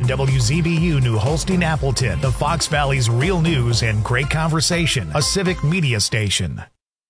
WZBU New Holstein Appleton, the Fox Valley's real news and great conversation, a civic media station.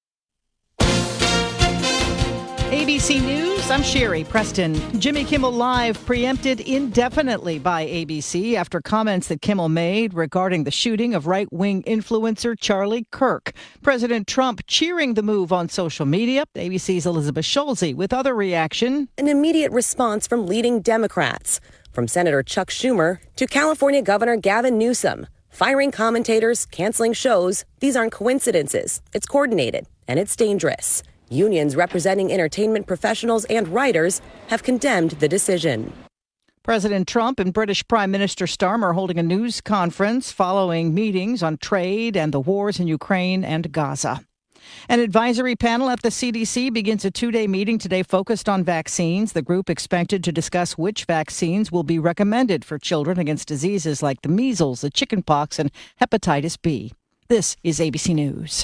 ABC News, I'm Sherry Preston. Jimmy Kimmel Live preempted indefinitely by ABC after comments that Kimmel made regarding the shooting of right-wing influencer Charlie Kirk. President Trump cheering the move on social media. ABC's Elizabeth Schulze with other reaction. An immediate response from leading Democrats, from Senator Chuck Schumer to California Governor Gavin Newsom. Firing commentators, canceling shows, these aren't coincidences. It's coordinated, and it's dangerous. Unions representing entertainment professionals and writers have condemned the decision. President Trump and British Prime Minister Starmer holding a news conference following meetings on trade and the wars in Ukraine and Gaza. An advisory panel at the CDC begins a two-day meeting today focused on vaccines. The group expected to discuss which vaccines will be recommended for children against diseases like the measles, the chickenpox, and hepatitis B. This is ABC News.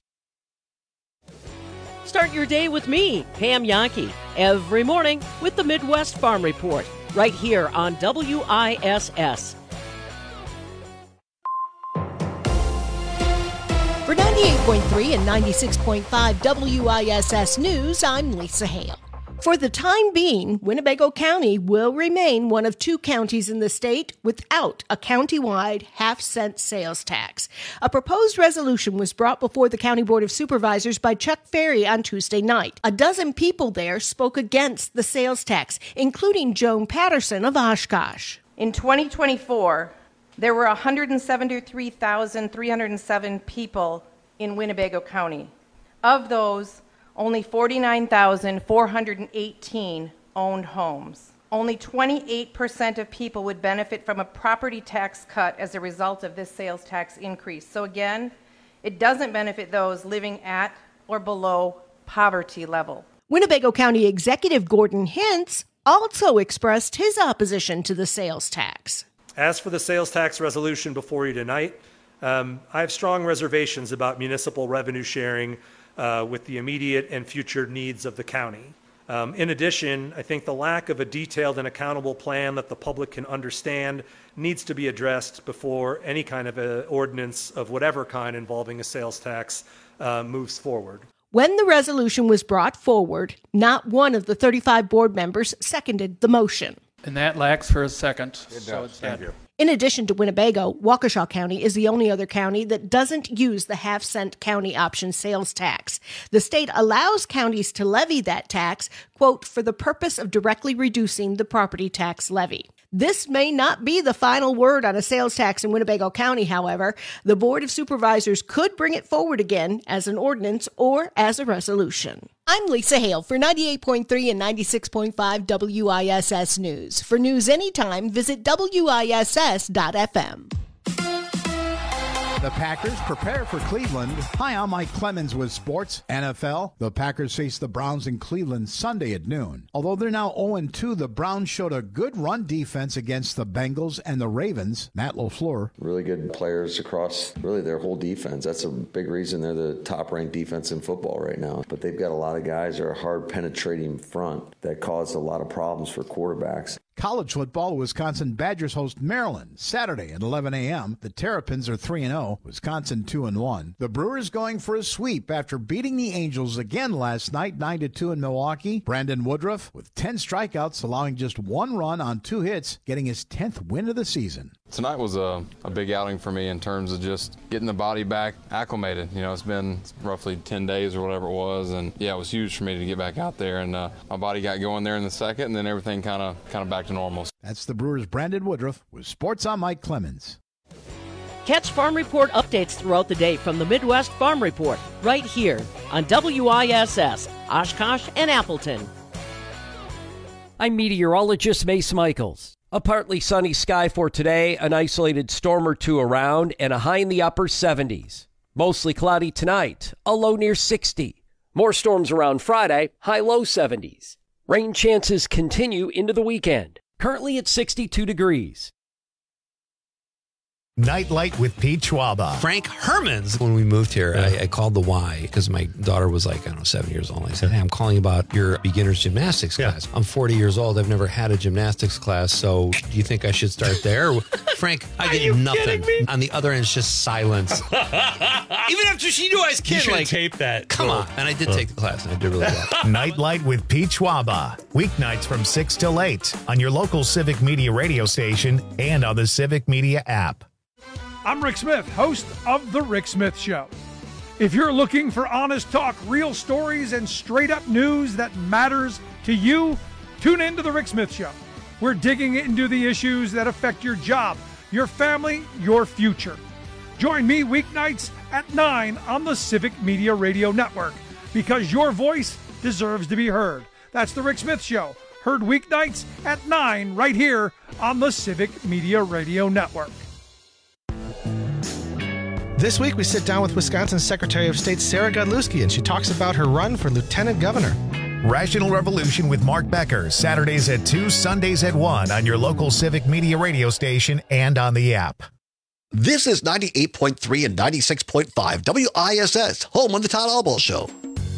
Start your day with me, Pam Yankee, every morning with the Midwest Farm Report, right here on WISS. For 98.3 and 96.5 WISS News, I'm Lisa Hale. For the time being, Winnebago County will remain one of two counties in the state without a county-wide half-cent sales tax. A proposed resolution was brought before the County Board of Supervisors by Chuck Ferry on Tuesday night. A dozen people there spoke against the sales tax, including Joan Patterson of Oshkosh. In 2024, there were 173,307 people in Winnebago County. Of those, only 49,418 owned homes. Only 28% of people would benefit from a property tax cut as a result of this sales tax increase. So again, it doesn't benefit those living at or below poverty level. Winnebago County Executive Gordon Hintz also expressed his opposition to the sales tax. As for the sales tax resolution before you tonight, I have strong reservations about municipal revenue sharing with the immediate and future needs of the county. In addition, I think the lack of a detailed and accountable plan that the public can understand needs to be addressed before any kind of a ordinance of whatever kind involving a sales tax moves forward. When the resolution was brought forward, not one of the 35 board members seconded the motion. And that lacks for a second. So it's Thank you. In addition to Winnebago, Waukesha County is the only other county that doesn't use the half-cent county option sales tax. The state allows counties to levy that tax, quote, for the purpose of directly reducing the property tax levy. This may not be the final word on a sales tax in Winnebago County, however. The Board of Supervisors could bring it forward again as an ordinance or as a resolution. I'm Lisa Hale for 98.3 and 96.5 WISS News. For news anytime, visit WISS.FM. The Packers prepare for Cleveland. Hi, I'm Mike Clemens with Sports NFL. The Packers face the Browns in Cleveland Sunday at noon. Although they're now 0-2, the Browns showed a good run defense against the Bengals and the Ravens. Matt LaFleur. Really good players across really their whole defense. That's a big reason they're the top-ranked defense in football right now. But they've got a lot of guys that are hard-penetrating front that caused a lot of problems for quarterbacks. College football, Wisconsin Badgers host Maryland Saturday at 11 a.m. The Terrapins are 3-0, Wisconsin 2-1. The Brewers going for a sweep after beating the Angels again last night 9-2 in Milwaukee. Brandon Woodruff with 10 strikeouts, allowing just one run on 2 hits, getting his 10th win of the season. Tonight was a big outing for me in terms of just getting the body back acclimated. You know, it's been roughly 10 days or whatever it was, and yeah, it was huge for me to get back out there, and my body got going there in the second, and then everything kind of back to normal. That's the Brewers' Brandon Woodruff with Sports on Mike Clemens. Catch Farm Report updates throughout the day from the Midwest Farm Report, right here on WISS, Oshkosh and Appleton. I'm meteorologist Mace Michaels. A partly sunny sky for today, an isolated storm or two around, and a high in the upper 70s. Mostly cloudy tonight, a low near 60. More storms around Friday, high low 70s. Rain chances continue into the weekend. Currently at 62 degrees. Nightlight with Pete Schwaba. Frank Hermans. When we moved here, I called the Y because my daughter was like, I don't know, 7 years old. I said, hey, I'm calling about your beginner's gymnastics class. I'm 40 years old. I've never had a gymnastics class. So do you think I should start there? Frank, I get nothing. On the other end, it's just silence. Even after she knew I was kidding. You should tape that. Come on. And I did take the class, and I did really well. Nightlight with Pete Schwaba. Weeknights from 6 till 8 on your local Civic Media radio station and on the Civic Media app. I'm Rick Smith, host of The Rick Smith Show. If you're looking for honest talk, real stories, and straight-up news that matters to you, tune in to The Rick Smith Show. We're digging into the issues that affect your job, your family, your future. Join me weeknights at 9 on the Civic Media Radio Network, because your voice deserves to be heard. That's The Rick Smith Show, heard weeknights at 9 right here on the Civic Media Radio Network. This week, we sit down with Wisconsin Secretary of State Sarah Godlewski, and she talks about her run for lieutenant governor. Rational Revolution with Mark Becker, Saturdays at 2, Sundays at 1 on your local Civic Media radio station and on the app. This is 98.3 and 96.5 WISS, home on the Todd Albaugh Show.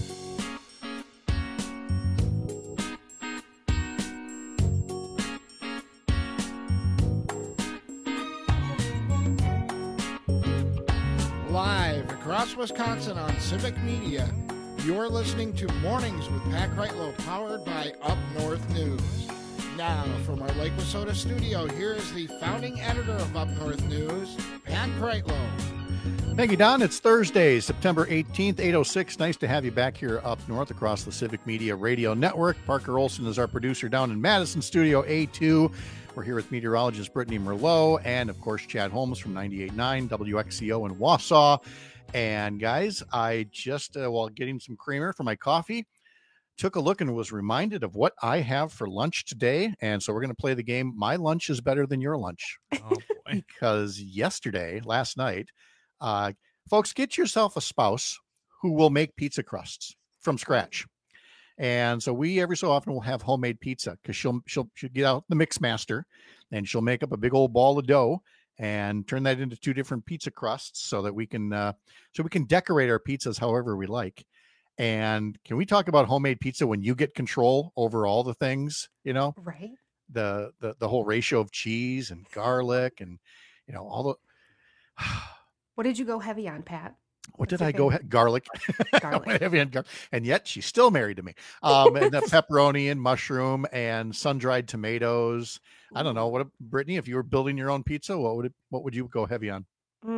Live across Wisconsin on Civic Media, you're listening to Mornings with Pat Kreitlow, powered by Up North News. Now, from our Lake Wissota studio, here is the founding editor of Up North News, Pat Kreitlow. Thank you, Don. It's Thursday, September 18th, 8:06. Nice to have you back here up north across the Civic Media Radio Network. Parker Olson is our producer down in Madison, Studio A2. We're here with meteorologist Brittany Merlot and, of course, Chad Holmes from 98.9 WXCO in Wausau. And, guys, I just, while getting some creamer for my coffee, took a look and was reminded of what I have for lunch today. And so we're going to play the game, My Lunch is Better Than Your Lunch. Oh, boy. Because last night, folks, get yourself a spouse who will make pizza crusts from scratch. And so we every so often will have homemade pizza because she'll get out the mix master and she'll make up a big old ball of dough and turn that into 2 different pizza crusts so that we can decorate our pizzas however we like. And can we talk about homemade pizza when you get control over all the things, right? The whole ratio of cheese and garlic and all the. What did you go heavy on, Pat? What did I go? Garlic. Heavy on garlic. And yet she's still married to me. And the pepperoni and mushroom and sun-dried tomatoes. I don't know. Brittany, if you were building your own pizza, what would you go heavy on?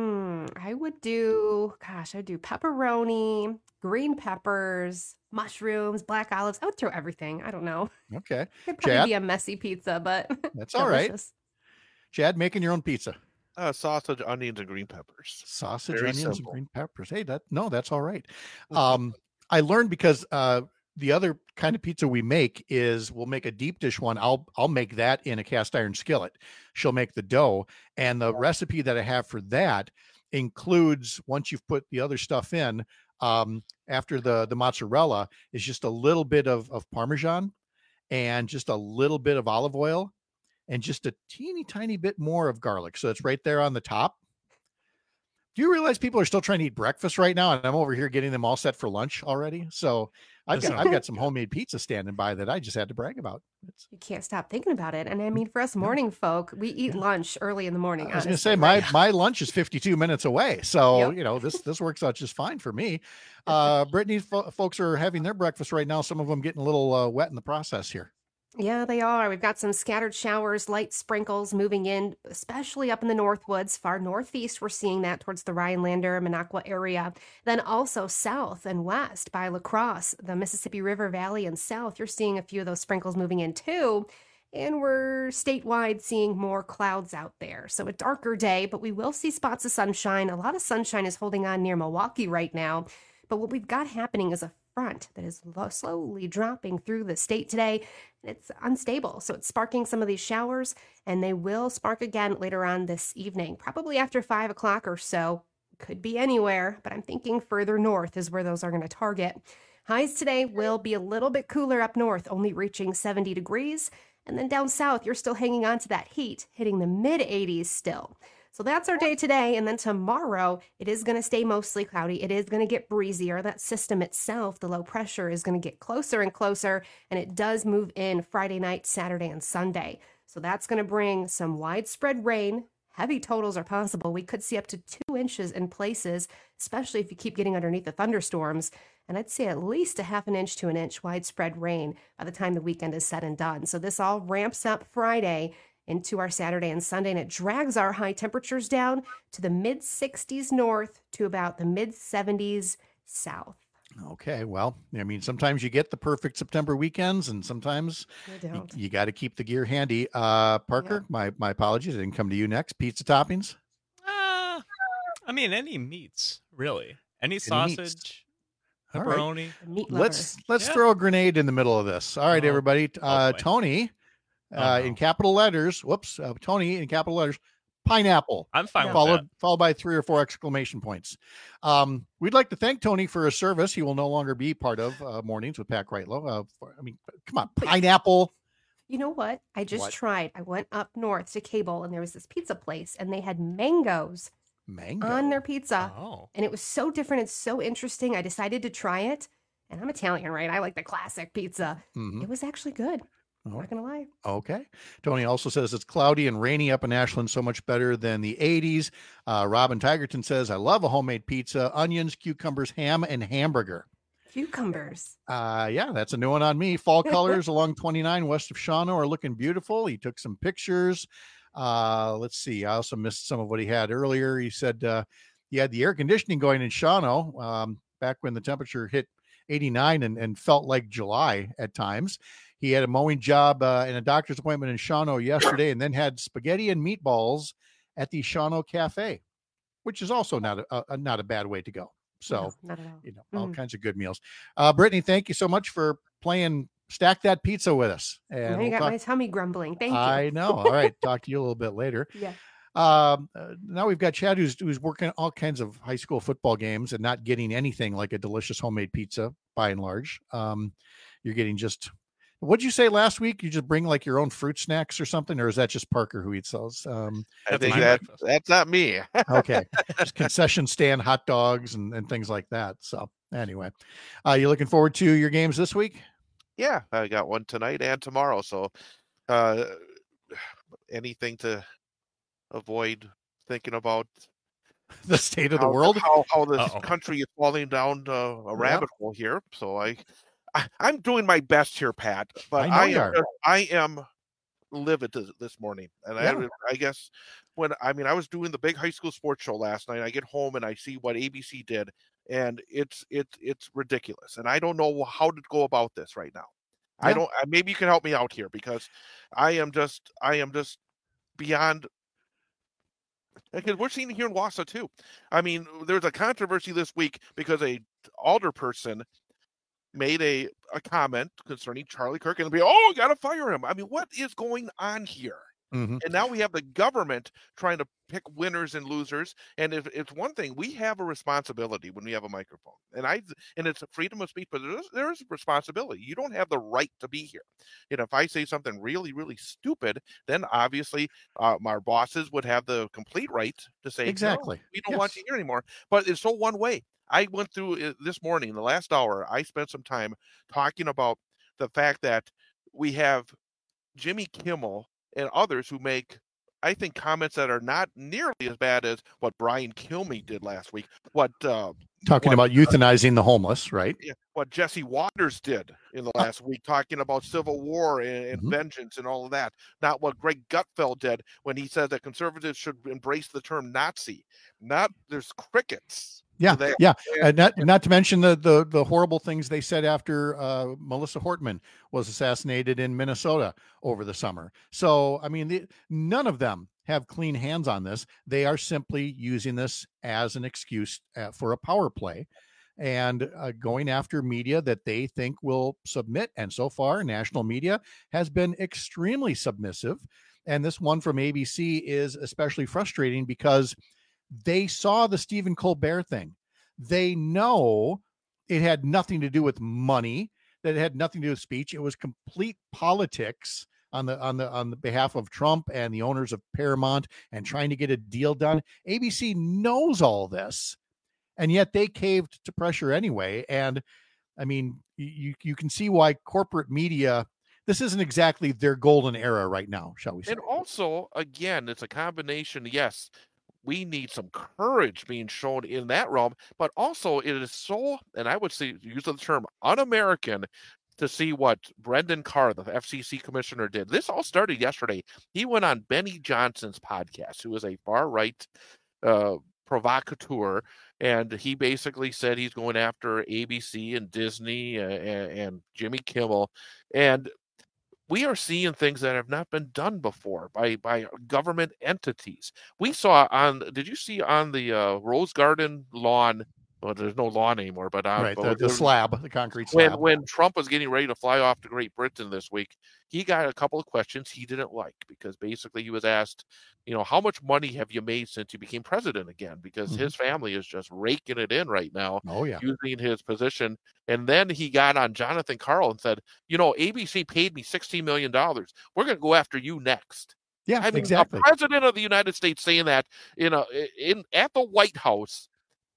I would do pepperoni, green peppers, mushrooms, black olives. I would throw everything. I don't know. Okay. It'd probably be a messy pizza, but that's all right. Chad, making your own pizza. Sausage, onions, and green peppers. Sausage, Very onions, simple. and green peppers. Hey, that's all right. I learned because the other kind of pizza we make is we'll make a deep dish one. I'll make that in a cast iron skillet. She'll make the dough, and the recipe that I have for that includes, once you've put the other stuff in, after the mozzarella, is just a little bit of Parmesan and just a little bit of olive oil and just a teeny tiny bit more of garlic. So it's right there on the top. Do you realize people are still trying to eat breakfast right now? And I'm over here getting them all set for lunch already. So I've got some homemade pizza standing by that I just had to brag about. You can't stop thinking about it. And I mean, for us morning folk, we eat lunch early in the morning. I was going to say my lunch is 52 minutes away. So, this works out just fine for me. Brittany, folks are having their breakfast right now. Some of them getting a little wet in the process here. Yeah, they are. We've got some scattered showers, light sprinkles moving in, especially up in the Northwoods. Far northeast, we're seeing that towards the Rhinelander, Minocqua area. Then also south and west by La Crosse, the Mississippi River Valley and south, you're seeing a few of those sprinkles moving in too. And we're statewide seeing more clouds out there. So a darker day, but we will see spots of sunshine. A lot of sunshine is holding on near Milwaukee right now. But what we've got happening is a front that is slowly dropping through the state today. It's unstable, so it's sparking some of these showers, and they will spark again later on this evening, probably after 5 o'clock or so. Could be anywhere, but I'm thinking further north is where those are going to target. Highs today will be a little bit cooler up north, only reaching 70 degrees, and then down south, you're still hanging on to that heat, hitting the mid-80s still. So that's our day today. And then tomorrow, it is going to stay mostly cloudy. It is going to get breezier. That system itself, the low pressure, is going to get closer and closer. And it does move in Friday night, Saturday, and Sunday. So that's going to bring some widespread rain. Heavy totals are possible. We could see up to 2 inches in places, especially if you keep getting underneath the thunderstorms. And I'd say at least a 0.5 inch to 1 inch widespread rain by the time the weekend is said and done. So this all ramps up Friday into our Saturday and Sunday, and it drags our high temperatures down to the mid-60s north to about the mid-70s south. Okay, well, I mean, sometimes you get the perfect September weekends, and sometimes you got to keep the gear handy. Parker, my apologies, I didn't come to you next. Pizza toppings? I mean, any meats, really. Any sausage, pepperoni. Let's throw a grenade in the middle of this. All right, everybody. Tony, in capital letters. Tony in capital letters. Pineapple. I'm fine with that. Followed by 3 or 4 exclamation points. We'd like to thank Tony for his service. He will no longer be part of Mornings with Pat Greitlow. I mean, come on, pineapple. You know what? I just tried. I went up north to Cable, and there was this pizza place, and they had mangoes on their pizza. And it was so different and so interesting. I decided to try it. And I'm Italian, right? I like the classic pizza. It was actually good. I'm not going to lie. Okay. Tony also says it's cloudy and rainy up in Ashland, so much better than the 80s. Robin Tigerton says, I love a homemade pizza, onions, cucumbers, ham, and hamburger. Cucumbers. Yeah, that's a new one on me. Fall colors along 29 west of Shawano are looking beautiful. He took some pictures. Let's see. I also missed some of what he had earlier. He said he had the air conditioning going in Shawano back when the temperature hit 89 and felt like July at times. He had a mowing job and a doctor's appointment in Shawano yesterday, and then had spaghetti and meatballs at the Shawano Cafe, which is also not a bad way to go. So, no, not at all. All kinds of good meals. Brittany, thank you so much for playing Stack That Pizza with us. And now you got my tummy grumbling. Thank you. I know. All right. Talk to you a little bit later. Yeah. Now we've got Chad who's working all kinds of high school football games and not getting anything like a delicious homemade pizza by and large. You're getting just, what'd you say last week? You just bring like your own fruit snacks or something, or is that just Parker who eats those? I think that's not me. Okay. Just concession stand hot dogs and things like that. So anyway, you looking forward to your games this week? Yeah, I got one tonight and tomorrow. So anything to avoid thinking about the state of the world, how this country is falling down a rabbit hole here. So I'm doing my best here, Pat, but I am livid this morning. And I guess I was doing the big high school sports show last night. I get home and I see what ABC did, and it's ridiculous. And I don't know how to go about this right now. Yeah. Maybe you can help me out here, because I am just beyond. Because we're seeing it here in Wausau too. I mean, there's a controversy this week because a alderperson made a comment concerning Charlie Kirk and we got to fire him. I mean, what is going on here? Mm-hmm. And now we have the government trying to pick winners and losers. And if it's one thing, we have a responsibility when we have a microphone, and it's a freedom of speech, but there is a responsibility. You don't have the right to be here. And if I say something really, really stupid, then obviously our bosses would have the complete right to say, exactly, no, we don't want you here anymore. But it's so one way. I went through this morning, the last hour, I spent some time talking about the fact that we have Jimmy Kimmel and others who make, I think, comments that are not nearly as bad as what Brian Kilmeade did last week. Talking about euthanizing the homeless, right? Yeah, what Jesse Waters did in the last week, talking about civil war and vengeance and all of that. Not what Greg Gutfeld did when he said that conservatives should embrace the term Nazi. There's crickets. Yeah, yeah. Not to mention the horrible things they said after Melissa Hortman was assassinated in Minnesota over the summer. So, I mean, none of them have clean hands on this. They are simply using this as an excuse for a power play and going after media that they think will submit. And so far, national media has been extremely submissive. And this one from ABC is especially frustrating because they saw the Stephen Colbert thing. They know it had nothing to do with money, that it had nothing to do with speech. It was complete politics on the behalf of Trump and the owners of Paramount and trying to get a deal done. ABC knows all this, and yet they caved to pressure anyway. And I mean, you can see why corporate media, this isn't exactly their golden era right now, shall we say. And also, again, it's a combination. Yes, we need some courage being shown in that realm, but also it is so, and I would say, use the term un-American, to see what Brendan Carr, the FCC commissioner, did. This all started yesterday. He went on Benny Johnson's podcast, who is a far-right provocateur, and he basically said he's going after ABC and Disney and Jimmy Kimmel. And we are seeing things that have not been done before by government entities. We saw did you see on the Rose Garden lawn? Well, there's no lawn anymore, but right, the slab, the concrete slab. When Trump was getting ready to fly off to Great Britain this week, he got a couple of questions he didn't like, because basically he was asked, how much money have you made since you became president again? Because his family is just raking it in right now, using his position. And then he got on Jonathan Karl and said, ABC paid me $16 million. We're going to go after you next. Yeah, I mean, exactly. The president of the United States saying that at the White House.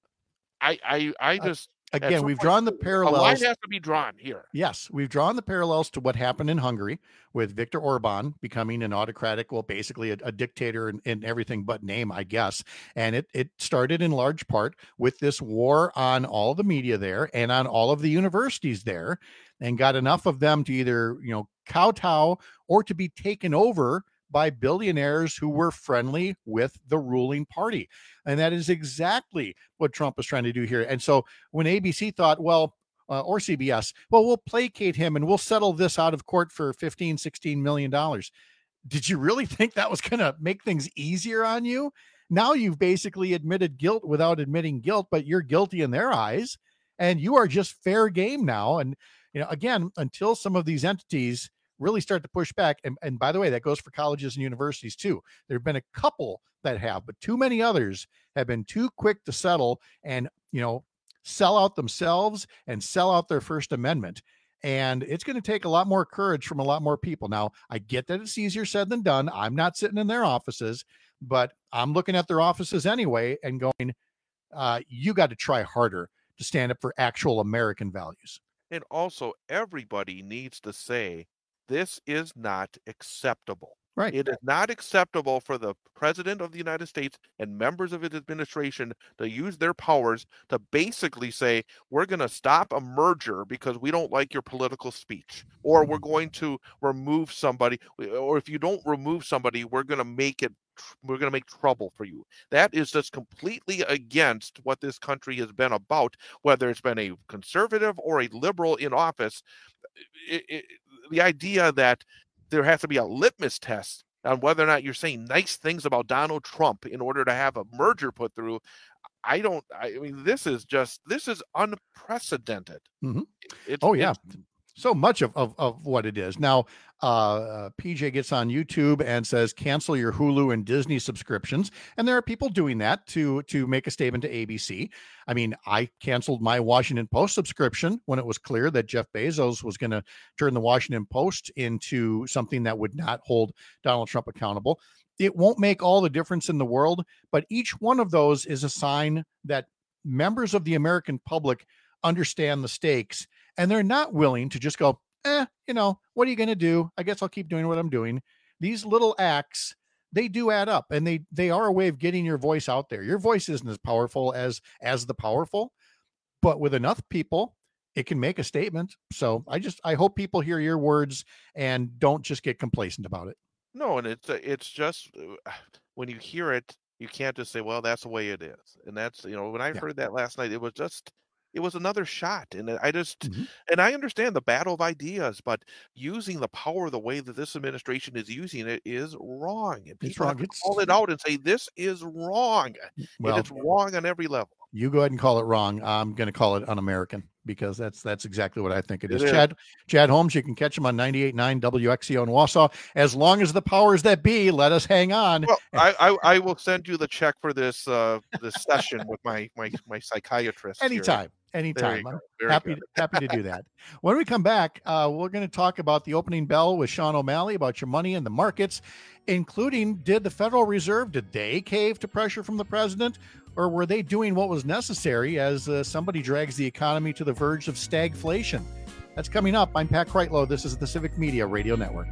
I just again, we've drawn the parallels. A line has to be drawn here. Yes, we've drawn the parallels to what happened in Hungary with Viktor Orban becoming an autocratic, well, basically a dictator in everything but name, I guess. And it started in large part with this war on all the media there and on all of the universities there, and got enough of them to either kowtow or to be taken over by billionaires who were friendly with the ruling party. And that is exactly what Trump is trying to do here. And so when ABC thought, or CBS, we'll placate him and we'll settle this out of court for $15-16 million. Did you really think that was going to make things easier on you? Now you've basically admitted guilt without admitting guilt, but you're guilty in their eyes, and you are just fair game now. And, again, until some of these entities really start to push back. And by the way, that goes for colleges and universities too. There have been a couple that have, but too many others have been too quick to settle and, sell out themselves and sell out their First Amendment. And it's going to take a lot more courage from a lot more people. Now, I get that it's easier said than done. I'm not sitting in their offices, but I'm looking at their offices anyway and going, you got to try harder to stand up for actual American values. And also, everybody needs to say, this is not acceptable. Right. It is not acceptable for the president of the United States and members of his administration to use their powers to basically say, we're going to stop a merger because we don't like your political speech, or we're going to remove somebody, or if you don't remove somebody, we're going to make trouble for you. That is just completely against what this country has been about, whether it's been a conservative or a liberal in office. The idea that there has to be a litmus test on whether or not you're saying nice things about Donald Trump in order to have a merger put through. I mean, this is unprecedented. Mm-hmm. So much of what it is. Now, PJ gets on YouTube and says, cancel your Hulu and Disney subscriptions. And there are people doing that to make a statement to ABC. I mean, I canceled my Washington Post subscription when it was clear that Jeff Bezos was going to turn the Washington Post into something that would not hold Donald Trump accountable. It won't make all the difference in the world, but each one of those is a sign that members of the American public understand the stakes, and they're not willing to just go, what are you going to do? I guess I'll keep doing what I'm doing. These little acts, they do add up, and they are a way of getting your voice out there. Your voice isn't as powerful as the powerful, but with enough people, it can make a statement. So I hope people hear your words and don't just get complacent about it. No, and it's just, when you hear it, you can't just say, well, that's the way it is. And that's, when I heard that last night, it was another shot. And and I understand the battle of ideas, but using the power the way that this administration is using it is wrong. And people have to call it out and say, this is wrong. Well, and it's wrong on every level. You go ahead and call it wrong. I'm going to call it un-American, because that's exactly what I think it is. Chad Holmes, you can catch him on 98.9 WXCO in Wausau. As long as the powers that be let us hang on. Well, I will send you the check for this session with my psychiatrist anytime. Anytime. There you I'm go. Very happy to do that. When we come back, we're going to talk about the opening bell with Sean O'Malley about your money in the markets, including did the Federal Reserve, did they cave to pressure from the president, or were they doing what was necessary as somebody drags the economy to the verge of stagflation? That's coming up. I'm Pat Kreitlow. This is the Civic Media Radio Network.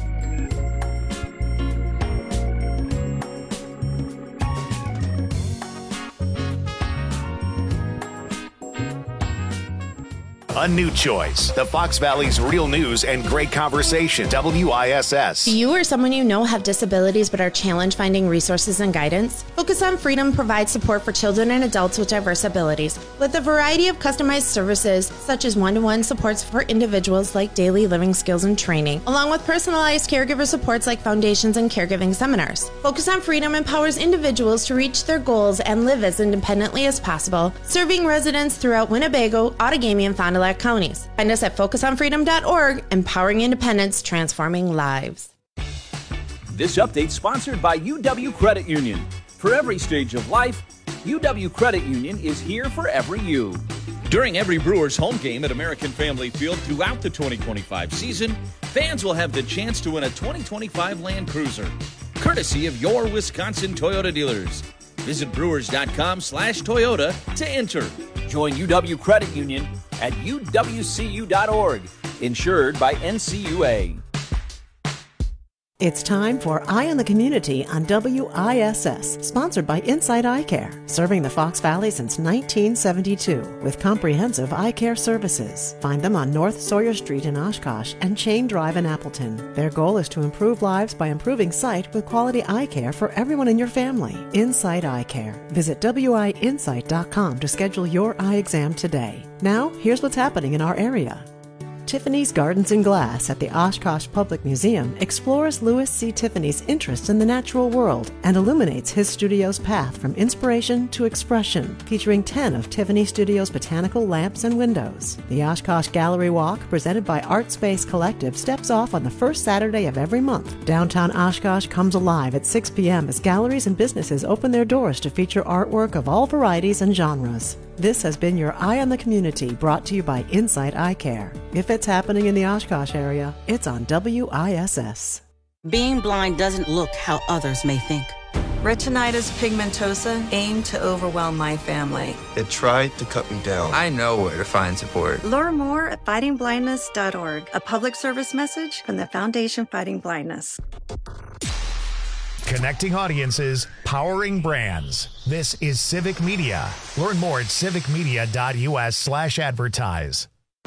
A new choice. The Fox Valley's real news and great conversation. WISS. Do you or someone you know have disabilities but are challenged finding resources and guidance? Focus on Freedom provides support for children and adults with diverse abilities, with a variety of customized services such as one-to-one supports for individuals like daily living skills and training, along with personalized caregiver supports like foundations and caregiving seminars. Focus on Freedom empowers individuals to reach their goals and live as independently as possible, serving residents throughout Winnebago, Outagamie, and Fond du Lac counties. Find us at focusonfreedom.org, empowering independence, transforming lives. This update sponsored by UW Credit Union. For every stage of life, UW Credit Union is here for every you. During every Brewers home game at American Family Field throughout the 2025 season, fans will have the chance to win a 2025 Land Cruiser, courtesy of your Wisconsin Toyota dealers. Visit brewers.com/Toyota to enter. Join UW Credit Union at uwcu.org. Insured by NCUA. It's time for Eye on the Community on WISS, sponsored by Insight Eye Care, serving the Fox Valley since 1972 with comprehensive eye care services. Find them on North Sawyer Street in Oshkosh and Chain Drive in Appleton. Their goal is to improve lives by improving sight with quality eye care for everyone in your family. Insight Eye Care. Visit WIinsight.com to schedule your eye exam today. Now, here's what's happening in our area. Tiffany's Gardens and Glass at the Oshkosh Public Museum explores Louis C. Tiffany's interest in the natural world and illuminates his studio's path from inspiration to expression, featuring 10 of Tiffany Studio's botanical lamps and windows. The Oshkosh Gallery Walk, presented by Art Space Collective, steps off on the first Saturday of every month. Downtown Oshkosh comes alive at 6 p.m. as galleries and businesses open their doors to feature artwork of all varieties and genres. This has been your Eye on the Community, brought to you by Insight Eye Care. If it's happening in the Oshkosh area, it's on WISS. Being blind doesn't look how others may think. Retinitis pigmentosa aimed to overwhelm my family. It tried to cut me down. I know where to find support. Learn more at fightingblindness.org, a public service message from the Foundation Fighting Blindness. Connecting audiences, powering brands. This is Civic Media. Learn more at civicmedia.us/advertise.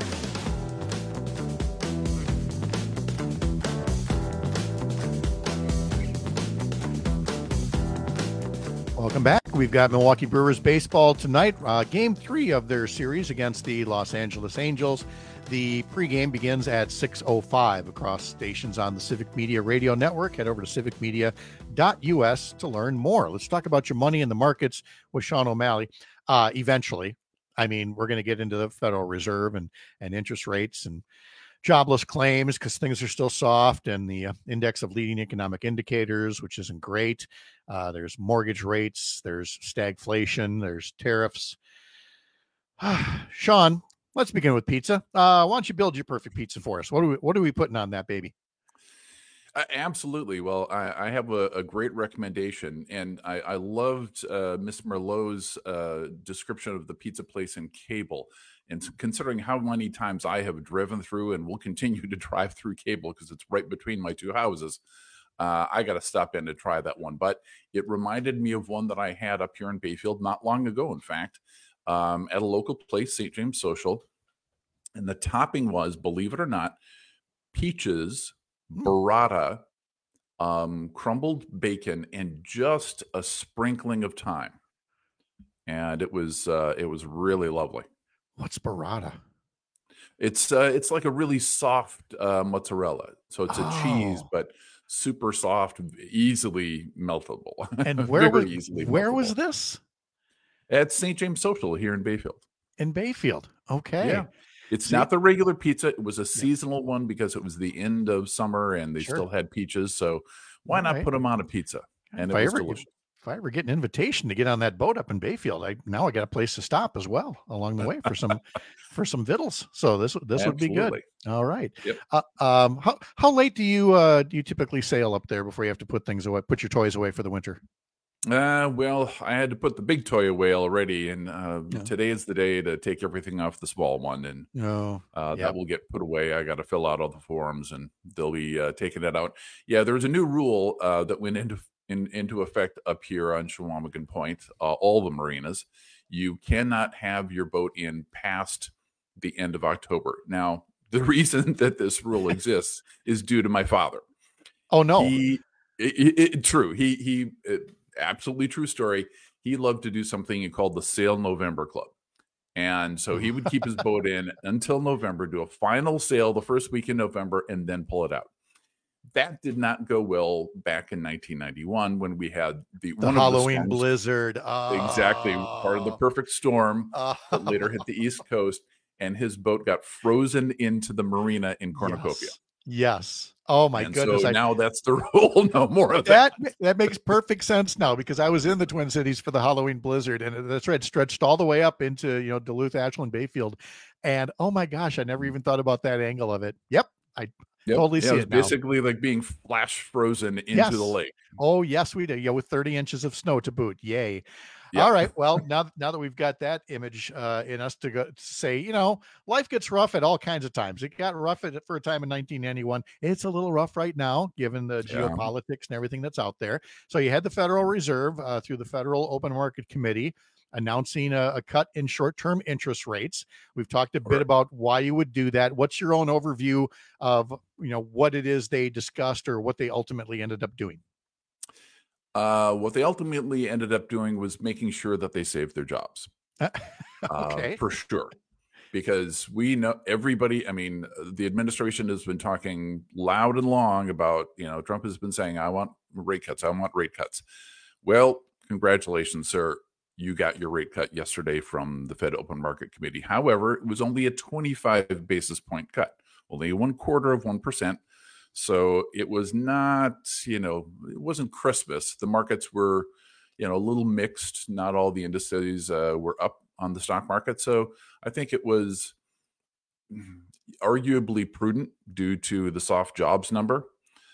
Welcome back. We've got Milwaukee Brewers baseball tonight. Game 3 of their series against the Los Angeles Angels. The pregame begins at 6:05 across stations on the Civic Media Radio Network. Head over to civicmedia.us to learn more. Let's talk about your money in the markets with Sean O'Malley. Eventually, I mean, we're going to get into the Federal Reserve and interest rates and jobless claims because things are still soft, and the index of leading economic indicators, which isn't great. There's mortgage rates, there's stagflation, there's tariffs. Sean, let's begin with pizza. Why don't you build your perfect pizza for us? What are we putting on that baby? Absolutely. Well, I have a great recommendation, and I loved Miss Merlot's description of the pizza place in Cable. And considering how many times I have driven through and will continue to drive through Cable because it's right between my two houses, I got to stop in to try that one. But it reminded me of one that I had up here in Bayfield not long ago, in fact, at a local place, St. James Social. And the topping was, believe it or not, peaches, burrata, crumbled bacon, and just a sprinkling of thyme. And it was really lovely. What's burrata? It's like a really soft mozzarella. So it's a cheese, but super soft, easily meltable. And where was this? At St. James Social here in Bayfield. In Bayfield. Okay. Yeah. It's not the regular pizza. It was a seasonal one because it was the end of summer and they still had peaches. So why not put them on a pizza? And it was delicious. if I ever get an invitation to get on that boat up in Bayfield, I got a place to stop as well along the way for some vittles. So this would be good. All right. Yep. How late do you typically sail up there before you have to put things away, put your toys away for the winter? Well, I had to put the big toy away already, and today is the day to take everything off the small one, and that will get put away. I got to fill out all the forms, and they'll be taking that out. Yeah, there's a new rule that went into effect up here on Chequamegon Point. All the marinas, you cannot have your boat in past the end of October. Now, the reason that this rule exists is due to my father. Oh no, true. He absolutely true story. He loved to do something he called the Sail November Club. And so he would keep his boat in until November, do a final sail the first week in November, and then pull it out. That did not go well back in 1991 when we had the Halloween blizzard. Exactly. Part of the perfect storm that later hit the East Coast. And his boat got frozen into the marina in Cornucopia. Yes. Oh my goodness! So now that's the rule. No more of that. That makes perfect sense now, because I was in the Twin Cities for the Halloween blizzard, and the thread stretched all the way up into Duluth, Ashland, Bayfield, and oh my gosh, I never even thought about that angle of it. Yep, I totally see it now. Basically, like being flash frozen into the lake. Oh yes, we do. Yeah, with 30 inches of snow to boot. Yay! Yep. All right. Well, now that we've got that image in us to say, life gets rough at all kinds of times. It got rough for a time in 1991. It's a little rough right now, given the geopolitics and everything that's out there. So you had the Federal Reserve through the Federal Open Market Committee announcing a cut in short-term interest rates. We've talked a bit about why you would do that. What's your own overview of, what it is they discussed or what they ultimately ended up doing? What they ultimately ended up doing was making sure that they saved their jobs. Okay. For sure. Because we know everybody, the administration has been talking loud and long about, Trump has been saying, I want rate cuts. Well, congratulations, sir. You got your rate cut yesterday from the Fed Open Market Committee. However, it was only a 25 basis point cut, only 1/4%. So it was not, it wasn't Christmas. The markets were, a little mixed. Not all the indices were up on the stock market. So I think it was arguably prudent due to the soft jobs number.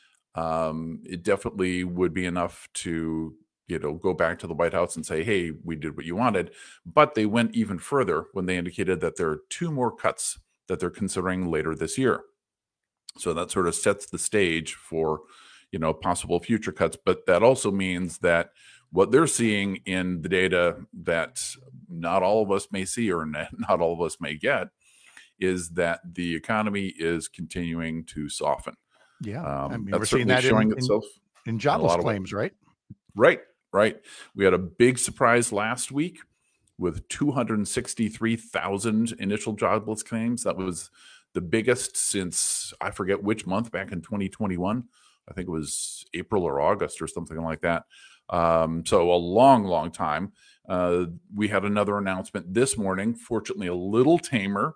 It definitely would be enough to, go back to the White House and say, hey, we did what you wanted. But they went even further when they indicated that there are 2 more cuts that they're considering later this year. So that sort of sets the stage for, possible future cuts. But that also means that what they're seeing in the data that not all of us may see or not all of us may get is that the economy is continuing to soften. Yeah. We're seeing that in jobless claims, right? Right. We had a big surprise last week with 263,000 initial jobless claims. That was the biggest since I forget which month back in 2021. I think it was April or August or something like that. So a long time. We had another announcement this morning, fortunately a little tamer,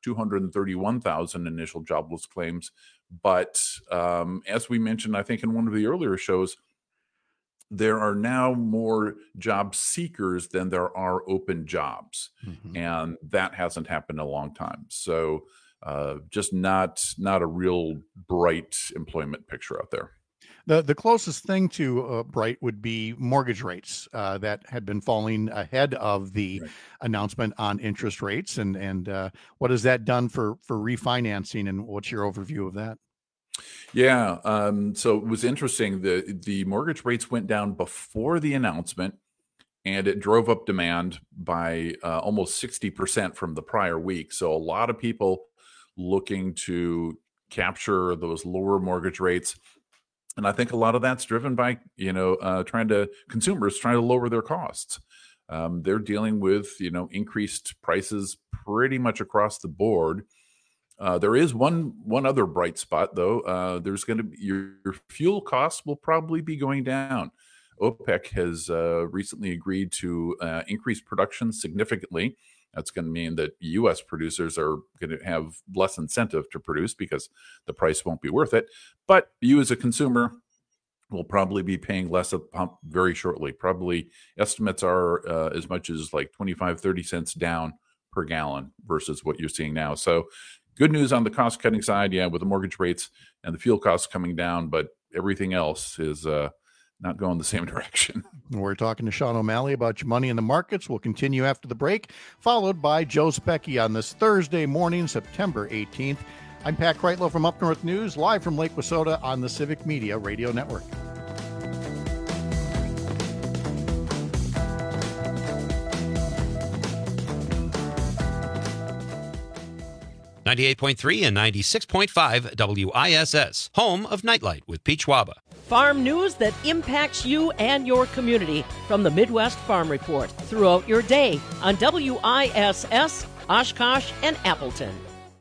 231,000 initial jobless claims. But as we mentioned, I think in one of the earlier shows, there are now more job seekers than there are open jobs. Mm-hmm. And that hasn't happened in a long time. So just not a real bright employment picture out there. The closest thing to bright would be mortgage rates that had been falling ahead of the announcement on interest rates. And what has that done for refinancing, and what's your overview of that? Yeah. So it was interesting. The mortgage rates went down before the announcement, and it drove up demand by almost 60% from the prior week. So a lot of people looking to capture those lower mortgage rates. And I think a lot of that's driven by, consumers trying to lower their costs. They're dealing with, increased prices pretty much across the board. There is one other bright spot, though. There's going to be your fuel costs will probably be going down. OPEC has recently agreed to increase production significantly. That's going to mean that U.S. producers are going to have less incentive to produce because the price won't be worth it. But you as a consumer will probably be paying less at the pump very shortly. Probably estimates are as much as like 25, 30 cents down per gallon versus what you're seeing now. So good news on the cost cutting side. Yeah, with the mortgage rates and the fuel costs coming down, but everything else is not going the same direction. We're talking to Sean O'Malley about your money in the markets. We'll continue after the break, followed by Joe Specchi on this Thursday morning, September 18th. I'm Pat Kreitlow from Up North News, live from Lake Wissota on the Civic Media Radio Network. .3 and 96.5 WISS, home of Nightlight with Pete Schwaba. Farm news that impacts you and your community from the Midwest Farm Report throughout your day on WISS, Oshkosh, and Appleton.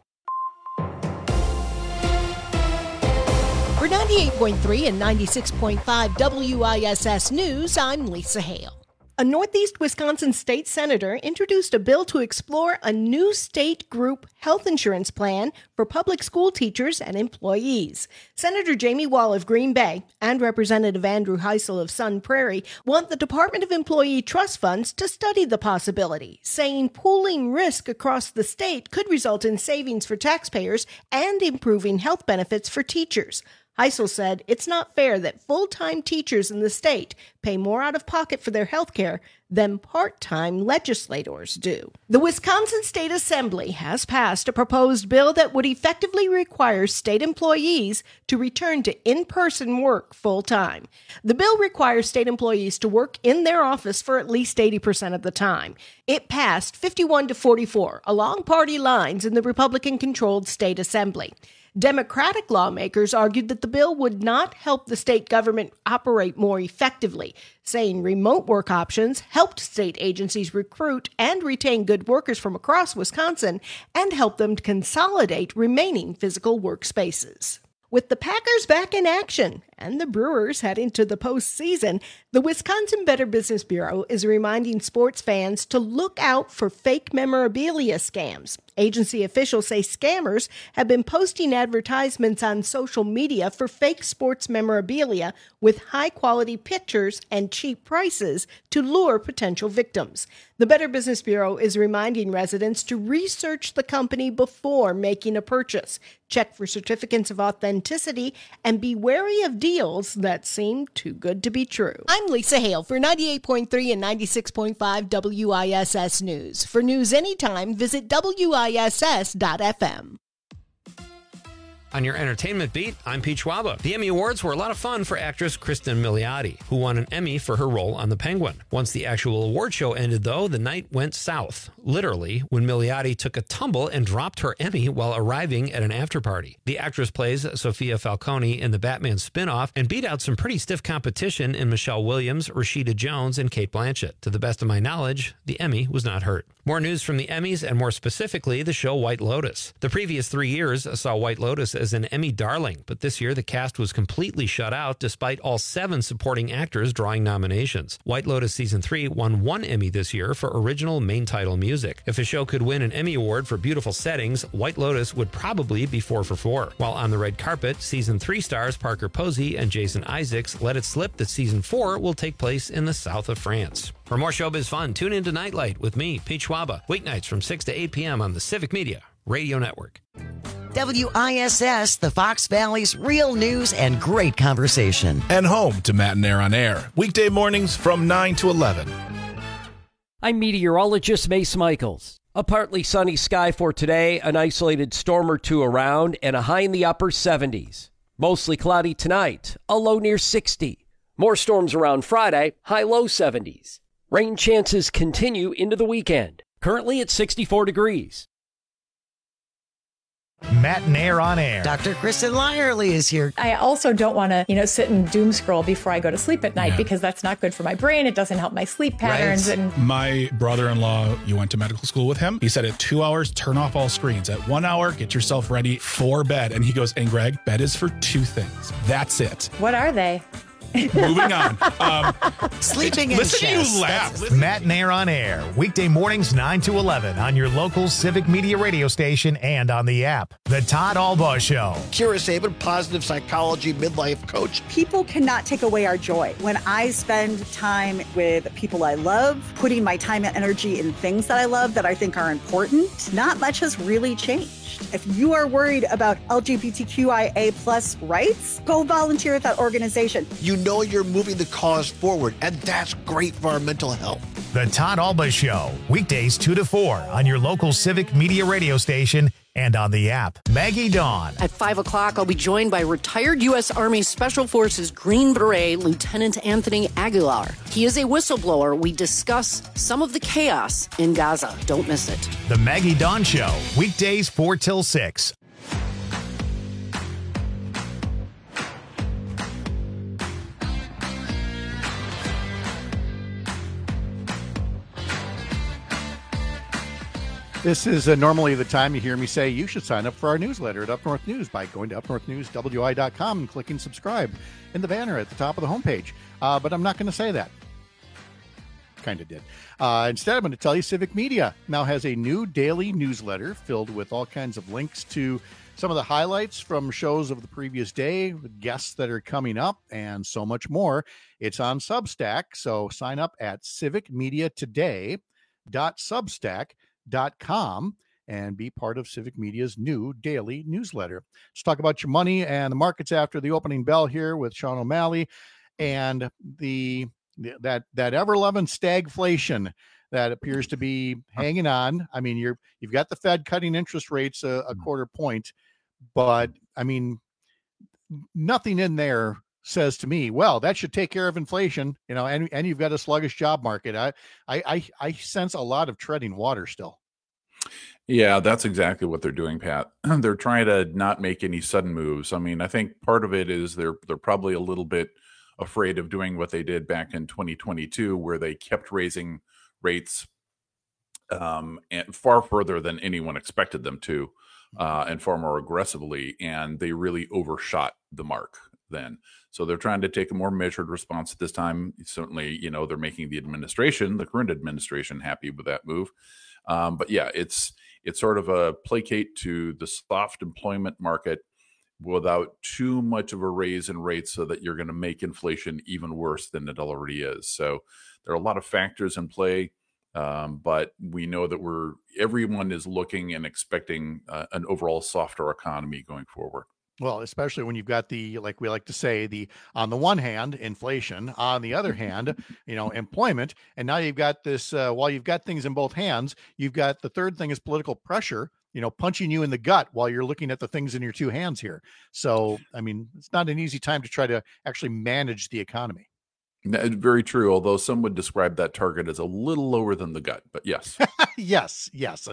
For 98.3 and 96.5 WISS News, I'm Lisa Hale. A Northeast Wisconsin state senator introduced a bill to explore a new state group health insurance plan for public school teachers and employees. Senator Jamie Wall of Green Bay and Representative Andrew Heisel of Sun Prairie want the Department of Employee Trust Funds to study the possibility, saying pooling risk across the state could result in savings for taxpayers and improving health benefits for teachers. Heisel said it's not fair that full-time teachers in the state pay more out of pocket for their health care than part-time legislators do. The Wisconsin State Assembly has passed a proposed bill that would effectively require state employees to return to in-person work full-time. The bill requires state employees to work in their office for at least 80% of the time. It passed 51-44 along party lines in the Republican-controlled state assembly. Democratic lawmakers argued that the bill would not help the state government operate more effectively, saying remote work options helped state agencies recruit and retain good workers from across Wisconsin and help them to consolidate remaining physical workspaces. With the Packers back in action and the Brewers heading to the postseason, the Wisconsin Better Business Bureau is reminding sports fans to look out for fake memorabilia scams. Agency officials say scammers have been posting advertisements on social media for fake sports memorabilia with high-quality pictures and cheap prices to lure potential victims. The Better Business Bureau is reminding residents to research the company before making a purchase, check for certificates of authenticity, and be wary of deals that seem too good to be true. I'm Lisa Hale for 98.3 and 96.5 WISS News. For news anytime, visit WISS.FM. On your entertainment beat, I'm Pete Schwaba. The Emmy Awards were a lot of fun for actress Kristen Milioti, who won an Emmy for her role on The Penguin. Once the actual award show ended, though, the night went south, literally, when Milioti took a tumble and dropped her Emmy while arriving at an afterparty. The actress plays Sophia Falcone in the Batman spin-off and beat out some pretty stiff competition in Michelle Williams, Rashida Jones, and Cate Blanchett. To the best of my knowledge, the Emmy was not hurt. More news from the Emmys, and more specifically, the show White Lotus. The previous 3 years saw White Lotus as an Emmy darling, but this year the cast was completely shut out despite all 7 supporting actors drawing nominations. White Lotus Season 3 won 1 Emmy this year for original main title music. If a show could win an Emmy Award for beautiful settings, White Lotus would probably be 4 for 4. While on the red carpet, Season 3 stars Parker Posey and Jason Isaacs let it slip that Season 4 will take place in the south of France. For more showbiz fun, tune into Nightlight with me, Pete Schwaba, weeknights from 6 to 8 p.m. on the Civic Media Radio Network. WISS, the Fox Valley's real news and great conversation. And home to Matt and Air on Air, weekday mornings from 9 to 11. I'm meteorologist Mace Michaels. A partly sunny sky for today, an isolated storm or two around, and a high in the upper 70s. Mostly cloudy tonight, a low near 60. More storms around Friday, high low 70s. Rain chances continue into the weekend. Currently at 64 degrees. Matt and Air on Air. Dr. Kristen Lyerly is here. I also don't want to, sit and doom scroll before I go to sleep at night because that's not good for my brain. It doesn't help my sleep patterns. Right. And my brother-in-law, you went to medical school with him. He said at 2 hours, turn off all screens. At 1 hour, get yourself ready for bed. And he goes, and Greg, bed is for 2 things. That's it. What are they? Moving on. Sleeping in listen chess. to you laugh. Matt and Air on Air, weekday mornings 9 to 11 on your local Civic Media radio station and on the app. The Todd Albaugh Show. Kira Sabin, positive psychology midlife coach. People cannot take away our joy. When I spend time with people I love, putting my time and energy in things that I love that I think are important, not much has really changed. If you are worried about LGBTQIA plus rights, go volunteer at that organization. You know you're moving the cause forward, and that's great for our mental health. The Todd Albaugh Show, weekdays 2 to 4 on your local Civic Media radio station and on the app. Maggie Dawn. At 5 o'clock, I'll be joined by retired U.S. Army Special Forces Green Beret Lieutenant Anthony Aguilar. He is a whistleblower. We discuss some of the chaos in Gaza. Don't miss it. The Maggie Dawn Show, weekdays 4 till 6. This is normally the time you hear me say you should sign up for our newsletter at Up North News by going to upnorthnewswi.com and clicking subscribe in the banner at the top of the homepage. But I'm not going to say that. Kind of did. Instead, I'm going to tell you Civic Media now has a new daily newsletter filled with all kinds of links to some of the highlights from shows of the previous day, with guests that are coming up, and so much more. It's on Substack, so sign up at civicmediatoday.substack.com and be part of Civic Media's new daily newsletter. Let's talk about your money and the markets after the opening bell here with Sean O'Malley and that ever-loving stagflation that appears to be hanging on. I mean, you've got the Fed cutting interest rates a quarter point, but I mean, nothing in there says to me, well, that should take care of inflation, and you've got a sluggish job market. I sense a lot of treading water still. Yeah, that's exactly what they're doing, Pat. They're trying to not make any sudden moves. I mean, I think part of it is they're probably a little bit afraid of doing what they did back in 2022, where they kept raising rates and far further than anyone expected them to, and far more aggressively, and they really overshot the mark then. So they're trying to take a more measured response at this time. Certainly, they're making the current administration happy with that move. But yeah, it's sort of a placate to the soft employment market without too much of a raise in rates so that you're going to make inflation even worse than it already is. So there are a lot of factors in play, but we know that everyone is looking and expecting an overall softer economy going forward. Well, especially when you've got like we like to say, on the one hand, inflation, on the other hand, employment. And now you've got this, while you've got things in both hands, you've got the third thing is political pressure, punching you in the gut while you're looking at the things in your two hands here. So, I mean, it's not an easy time to try to actually manage the economy. Very true. Although some would describe that target as a little lower than the gut, but yes. yes.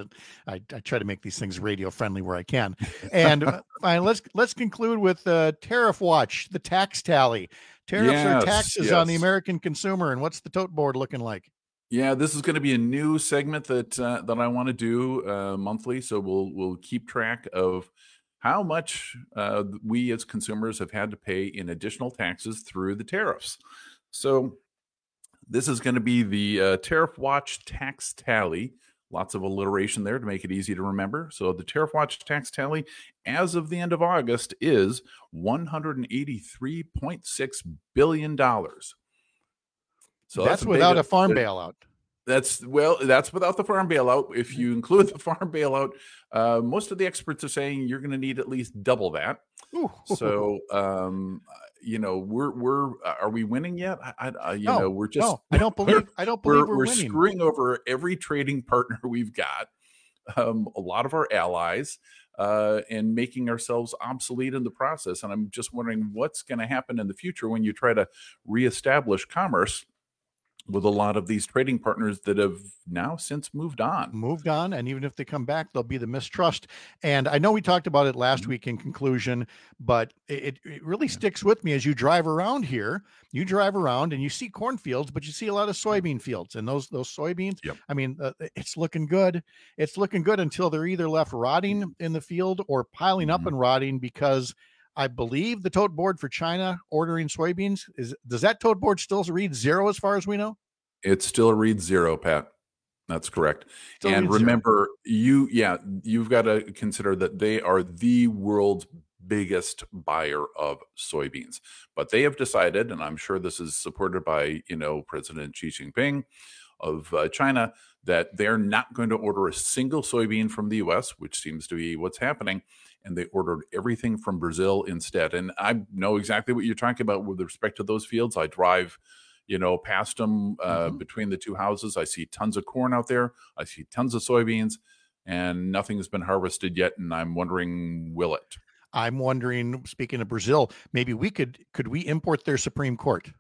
I try to make these things radio friendly where I can. And let's conclude with Tariff Watch, the tax tally. Tariffs or taxes on the American consumer, and what's the tote board looking like? Yeah, this is going to be a new segment that I want to do monthly. So we'll keep track of how much we as consumers have had to pay in additional taxes through the tariffs. So this is going to be the Tariff Watch tax tally. Lots of alliteration there to make it easy to remember. So the Tariff Watch tax tally as of the end of August is $183.6 billion. So that's without a farm bailout. That's without the farm bailout. If you include the farm bailout, most of the experts are saying you're going to need at least double that. Ooh. So, are we winning yet? We're just. No, I don't believe we're winning. Screwing over every trading partner we've got, a lot of our allies, and making ourselves obsolete in the process. And I'm just wondering what's going to happen in the future when you try to reestablish commerce with a lot of these trading partners that have now since moved on. And even if they come back, there'll be the mistrust. And I know we talked about it last week in conclusion, but it really sticks with me as you drive around here. You drive around and you see cornfields, but you see a lot of soybean fields. And those soybeans, yep. I mean, it's looking good. It's looking good until they're either left rotting in the field or piling up and rotting because I believe the tote board for China ordering soybeans does that tote board still read 0 as far as we know? It still reads 0, Pat. That's correct. Still and remember, you've got to consider that they are the world's biggest buyer of soybeans. But they have decided, and I'm sure this is supported by, President Xi Jinping of China, that they're not going to order a single soybean from the U.S., which seems to be what's happening. And they ordered everything from Brazil instead. And I know exactly what you're talking about with respect to those fields. I drive, past them between the two houses. I see tons of corn out there. I see tons of soybeans, and nothing has been harvested yet. And I'm wondering, will it? I'm wondering, speaking of Brazil, maybe could we import their Supreme Court?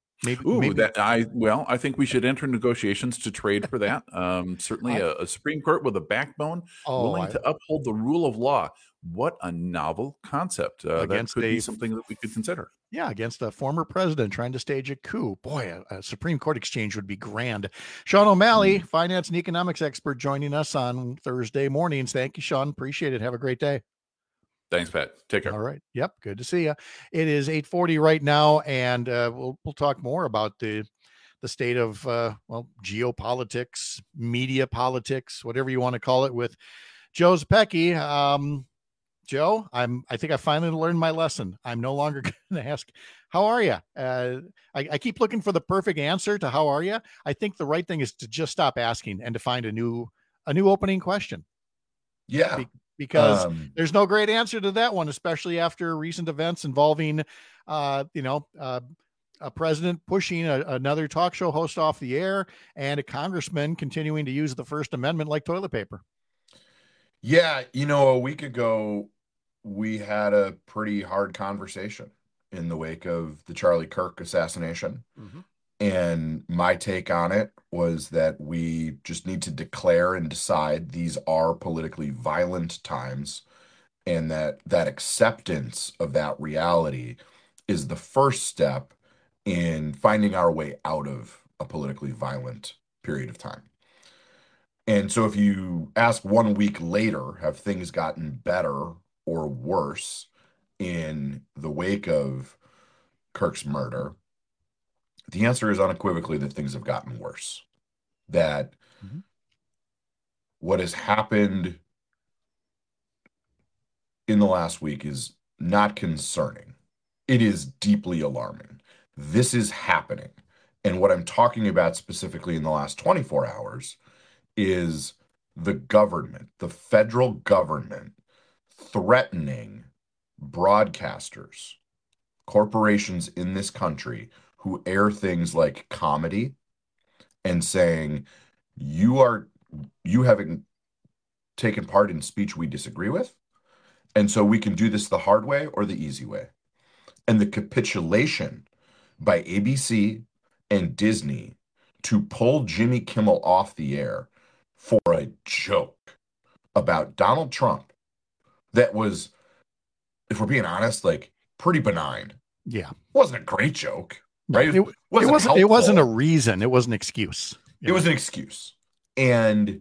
I think we should enter negotiations to trade for that. Certainly a Supreme Court with a backbone, willing to uphold the rule of law. What a novel concept. That could be something that we could consider. Yeah, against a former president trying to stage a coup. Boy, a Supreme Court exchange would be grand. Sean O'Malley, finance and economics expert, joining us on Thursday mornings. Thank you, Sean. Appreciate it. Have a great day. Thanks, Pat. Take care. All right. Yep. Good to see you. It is 8:40 right now, and we'll talk more about the state of geopolitics, media politics, whatever you want to call it, with Joe Zepecki. Joe, I think I finally learned my lesson. I'm no longer going to ask, how are you? I keep looking for the perfect answer to how are you. I think the right thing is to just stop asking and to find a new opening question. Yeah. Because there's no great answer to that one, especially after recent events involving, a president pushing another talk show host off the air and a congressman continuing to use the First Amendment like toilet paper. Yeah. A week ago, we had a pretty hard conversation in the wake of the Charlie Kirk assassination. Mm-hmm. And my take on it was that we just need to declare and decide these are politically violent times, and that acceptance of that reality is the first step in finding our way out of a politically violent period of time. And so if you ask 1 week later, have things gotten better or worse in the wake of Kirk's murder? The answer is unequivocally that things have gotten worse. That what has happened in the last week is not concerning. It is deeply alarming. This is happening. And what I'm talking about specifically in the last 24 hours is the government, the federal government, threatening broadcasters, corporations in this country who air things like comedy, and saying, you haven't taken part in speech we disagree with, and so we can do this the hard way or the easy way. And the capitulation by ABC and Disney to pull Jimmy Kimmel off the air for a joke about Donald Trump that was, if we're being honest, like pretty benign. Yeah. It wasn't a great joke, right? It wasn't a reason. It was an excuse. It was an excuse. And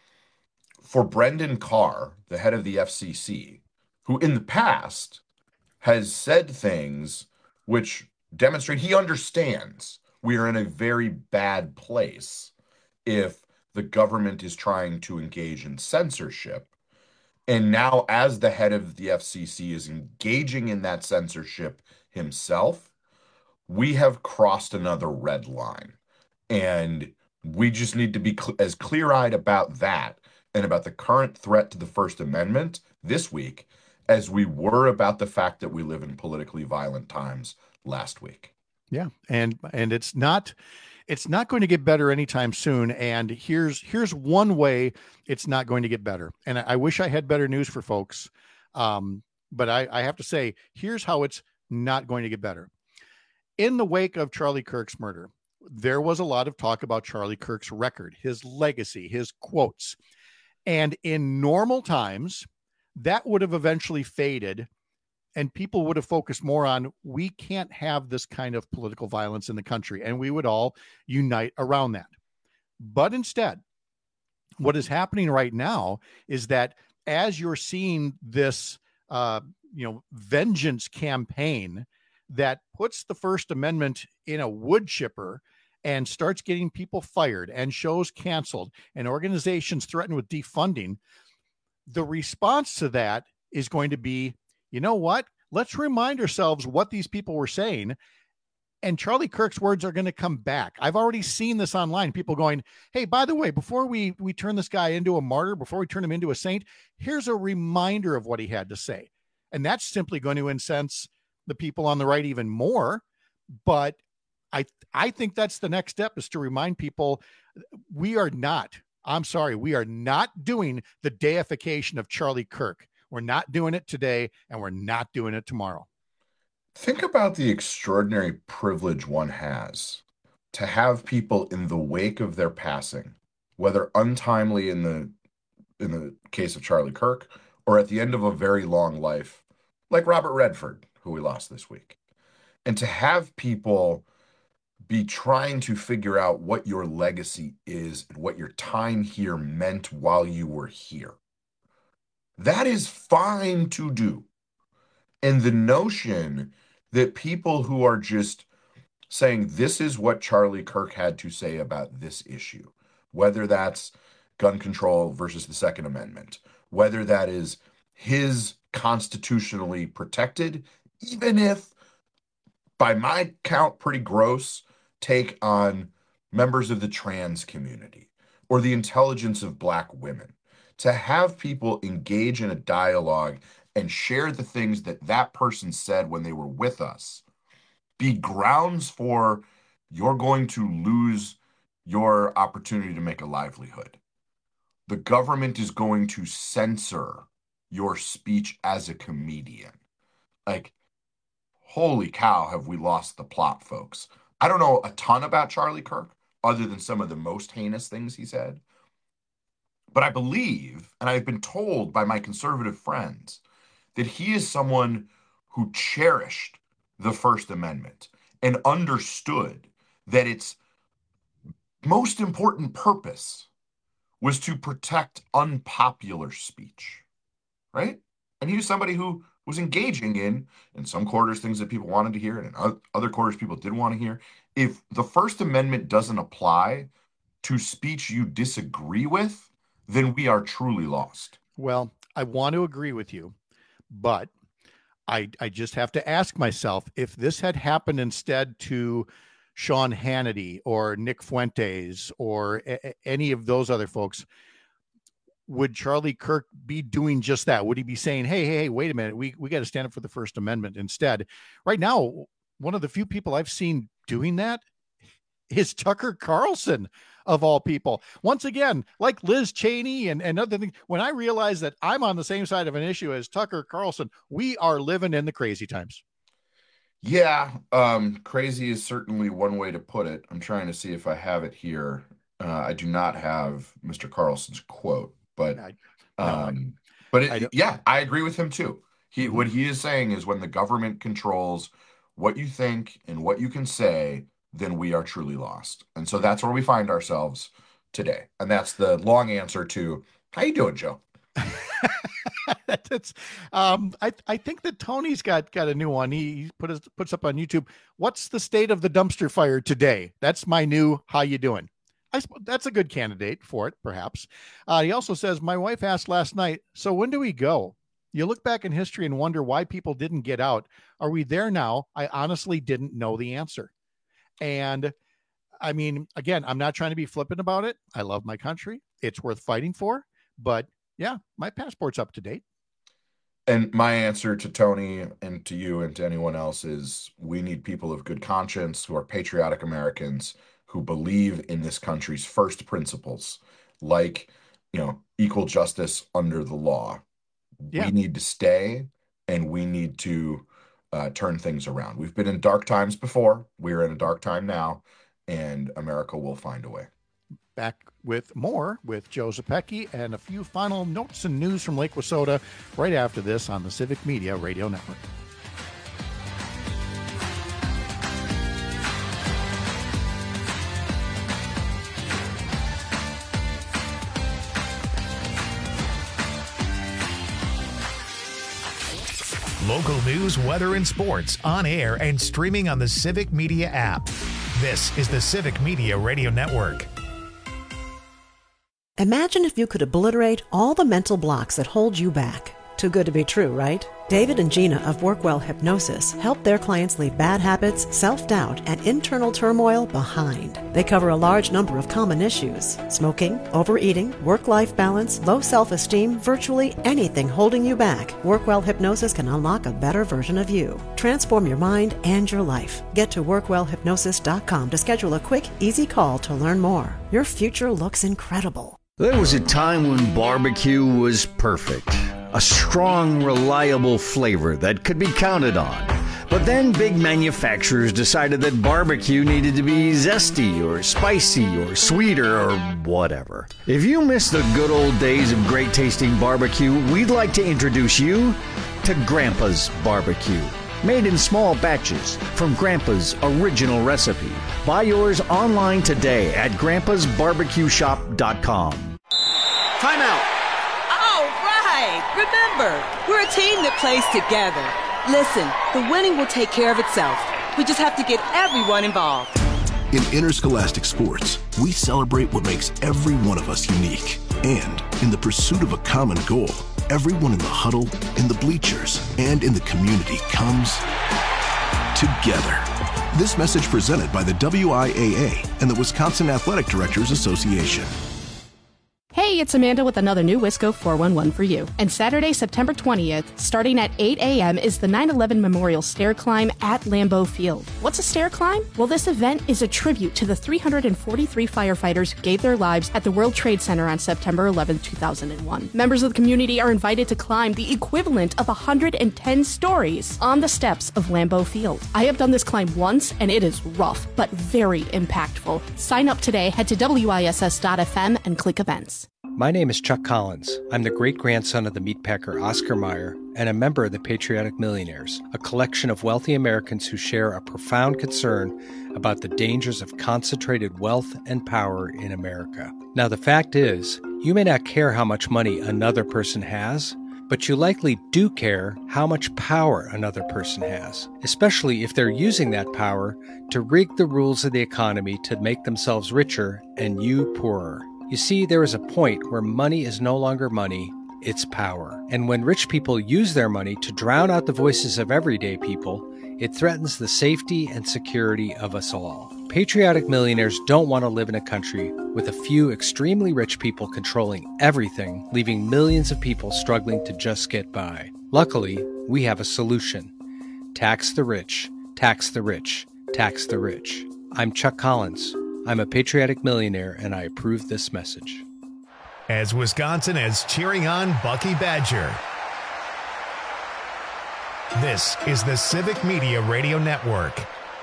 for Brendan Carr, the head of the FCC, who in the past has said things which demonstrate he understands we are in a very bad place if the government is trying to engage in censorship. And now, as the head of the FCC is engaging in that censorship himself, we have crossed another red line. And we just need to be as clear-eyed about that and about the current threat to the First Amendment this week as we were about the fact that we live in politically violent times last week. Yeah. And it's not going to get better anytime soon. And here's one way it's not going to get better. And I wish I had better news for folks. But I have to say, here's how it's not going to get better. In the wake of Charlie Kirk's murder, there was a lot of talk about Charlie Kirk's record, his legacy, his quotes. And in normal times, that would have eventually faded, and people would have focused more on, we can't have this kind of political violence in the country, and we would all unite around that. But instead, what is happening right now is that as you're seeing this vengeance campaign that puts the First Amendment in a wood chipper and starts getting people fired and shows canceled and organizations threatened with defunding, the response to that is going to be, you know what? Let's remind ourselves what these people were saying. And Charlie Kirk's words are going to come back. I've already seen this online. People going, hey, by the way, before we turn this guy into a martyr, before we turn him into a saint, here's a reminder of what he had to say. And that's simply going to incense the people on the right even more. But I think that's the next step, is to remind people we are not doing the deification of Charlie Kirk. We're not doing it today, and we're not doing it tomorrow. Think about the extraordinary privilege one has to have people in the wake of their passing, whether untimely in the case of Charlie Kirk or at the end of a very long life, like Robert Redford, who we lost this week. And to have people be trying to figure out what your legacy is and what your time here meant while you were here. That is fine to do. And the notion that people who are just saying this is what Charlie Kirk had to say about this issue, whether that's gun control versus the Second Amendment, whether that is his constitutionally protected, even if, by my count, pretty gross take on members of the trans community or the intelligence of Black women, to have people engage in a dialogue and share the things that person said when they were with us, be grounds for you're going to lose your opportunity to make a livelihood. The government is going to censor your speech as a comedian. Like, holy cow, have we lost the plot, folks. I don't know a ton about Charlie Kirk other than some of the most heinous things he said. But I believe, and I've been told by my conservative friends, that he is someone who cherished the First Amendment and understood that its most important purpose was to protect unpopular speech, right? And he was somebody who was engaging in some quarters, things that people wanted to hear, and in other quarters, people didn't want to hear. If the First Amendment doesn't apply to speech you disagree with, then we are truly lost. Well, I want to agree with you, but I just have to ask myself, if this had happened instead to Sean Hannity or Nick Fuentes or any of those other folks, would Charlie Kirk be doing just that? Would he be saying, hey, wait a minute, we got to stand up for the First Amendment instead? Right now, one of the few people I've seen doing that is Tucker Carlson, of all people. Once again, like Liz Cheney and other things, when I realize that I'm on the same side of an issue as Tucker Carlson, we are living in the crazy times. Yeah, crazy is certainly one way to put it. I'm trying to see if I have it here. I do not have Mr. Carlson's quote, but yeah, I agree with him too. What he is saying is, when the government controls what you think and what you can say, then we are truly lost. And so that's where we find ourselves today. And that's the long answer to, how you doing, Joe? I think that Tony's got a new one. He puts up on YouTube. What's the state of the dumpster fire today? That's my new, how you doing? I suppose that's a good candidate for it, perhaps. He also says, my wife asked last night, so when do we go? You look back in history and wonder why people didn't get out. Are we there now? I honestly didn't know the answer. And I mean, again, I'm not trying to be flippant about it. I love my country. It's worth fighting for. But yeah, my passport's up to date. And my answer to Tony and to you and to anyone else is, we need people of good conscience who are patriotic Americans who believe in this country's first principles, like, equal justice under the law. Yeah. We need to stay, and we need to turn things around. We've been in dark times before. We're in a dark time now, and America will find a way. Back with more with Joe Zepecki and a few final notes and news from Lake Wissota right after this on the Civic Media Radio Network. Local news, weather, and sports on air and streaming on the Civic Media app. This is the Civic Media Radio Network. Imagine if you could obliterate all the mental blocks that hold you back. Too good to be true, right? David and Gina of Workwell Hypnosis help their clients leave bad habits, self-doubt, and internal turmoil behind. They cover a large number of common issues: smoking, overeating, work-life balance, low self-esteem, virtually anything holding you back. Workwell Hypnosis can unlock a better version of you. Transform your mind and your life. Get to workwellhypnosis.com to schedule a quick, easy call to learn more. Your future looks incredible. There was a time when barbecue was perfect. A strong, reliable flavor that could be counted on. But then big manufacturers decided that barbecue needed to be zesty or spicy or sweeter or whatever. If you miss the good old days of great tasting barbecue, we'd like to introduce you to Grandpa's Barbecue. Made in small batches from Grandpa's original recipe. Buy yours online today at grandpasbarbecueshop.com. Timeout. Remember, we're a team that plays together. Listen, the winning will take care of itself. We just have to get everyone involved. In interscholastic sports, we celebrate what makes every one of us unique. And in the pursuit of a common goal, everyone in the huddle, in the bleachers, and in the community comes together. This message presented by the WIAA and the Wisconsin Athletic Directors Association. Hey, it's Amanda with another new Wisco 411 for you. And Saturday, September 20th, starting at 8 a.m. is the 9/11 Memorial Stair Climb at Lambeau Field. What's a stair climb? Well, this event is a tribute to the 343 firefighters who gave their lives at the World Trade Center on September 11, 2001. Members of the community are invited to climb the equivalent of 110 stories on the steps of Lambeau Field. I have done this climb once, and it is rough, but very impactful. Sign up today, head to WISS.FM and click events. My name is Chuck Collins. I'm the great-grandson of the meatpacker Oscar Mayer and a member of the Patriotic Millionaires, a collection of wealthy Americans who share a profound concern about the dangers of concentrated wealth and power in America. Now, the fact is, you may not care how much money another person has, but you likely do care how much power another person has, especially if they're using that power to rig the rules of the economy to make themselves richer and you poorer. You see, there is a point where money is no longer money, it's power. And when rich people use their money to drown out the voices of everyday people, it threatens the safety and security of us all. Patriotic Millionaires don't want to live in a country with a few extremely rich people controlling everything, leaving millions of people struggling to just get by. Luckily, we have a solution. Tax the rich, tax the rich, tax the rich. I'm Chuck Collins. I'm a patriotic millionaire, and I approve this message. As Wisconsin is cheering on Bucky Badger. This is the Civic Media Radio Network.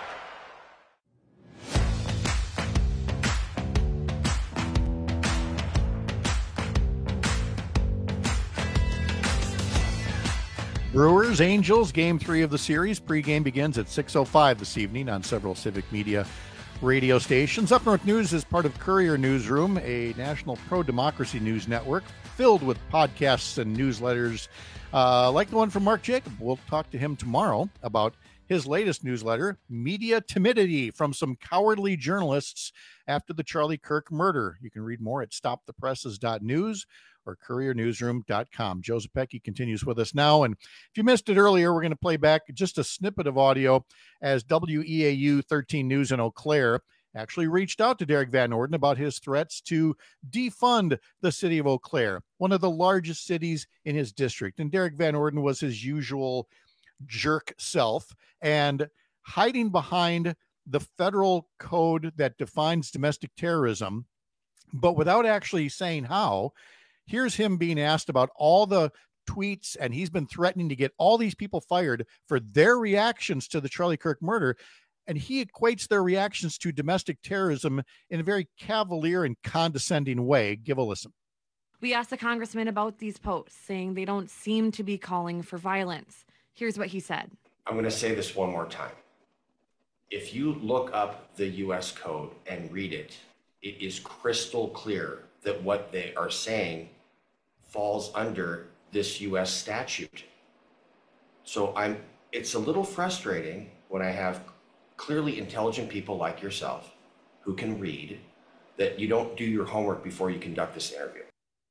Brewers, Angels, Game 3 of the series. Pregame begins at 6:05 this evening on several Civic Media radio stations. Up North News is part of Courier Newsroom, a national pro-democracy news network filled with podcasts and newsletters like the one from Mark Jacob. We'll talk to him tomorrow about his latest newsletter, Media Timidity, from some cowardly journalists after the Charlie Kirk murder. You can read more at stopthepresses.news or couriernewsroom.com. Joe Zepecki continues with us now. And if you missed it earlier, we're going to play back just a snippet of audio as WEAU 13 News in Eau Claire actually reached out to Derek Van Orden about his threats to defund the city of Eau Claire, one of the largest cities in his district. And Derek Van Orden was his usual jerk self and hiding behind the federal code that defines domestic terrorism, but without actually saying how. Here's him being asked about all the tweets, and he's been threatening to get all these people fired for their reactions to the Charlie Kirk murder. And he equates their reactions to domestic terrorism in a very cavalier and condescending way. Give a listen. We asked the congressman about these posts, saying they don't seem to be calling for violence. Here's what he said. I'm going to say this one more time. If you look up the U.S. code and read it, it is crystal clear that what they are saying falls under this U.S. statute. So it's a little frustrating when I have clearly intelligent people like yourself who can read that you don't do your homework before you conduct this interview.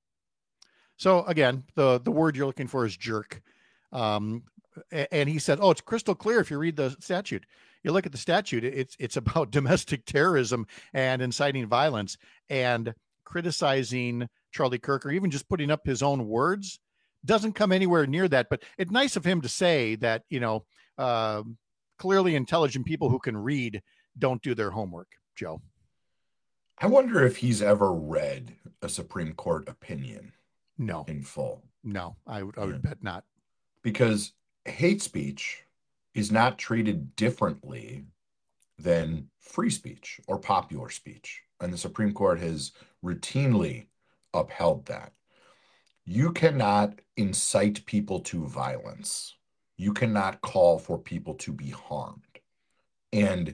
So again, the word you're looking for is jerk. And he said, oh, it's crystal clear if you read the statute. You look at the statute, it's about domestic terrorism and inciting violence, and criticizing Charlie Kirk or even just putting up his own words doesn't come anywhere near that. But it's nice of him to say that, clearly intelligent people who can read don't do their homework, Joe. I wonder if he's ever read a Supreme Court opinion. No. In full. No, I would bet not. Because hate speech is not treated differently than free speech or popular speech. And the Supreme Court has routinely upheld that. You cannot incite people to violence. You cannot call for people to be harmed. And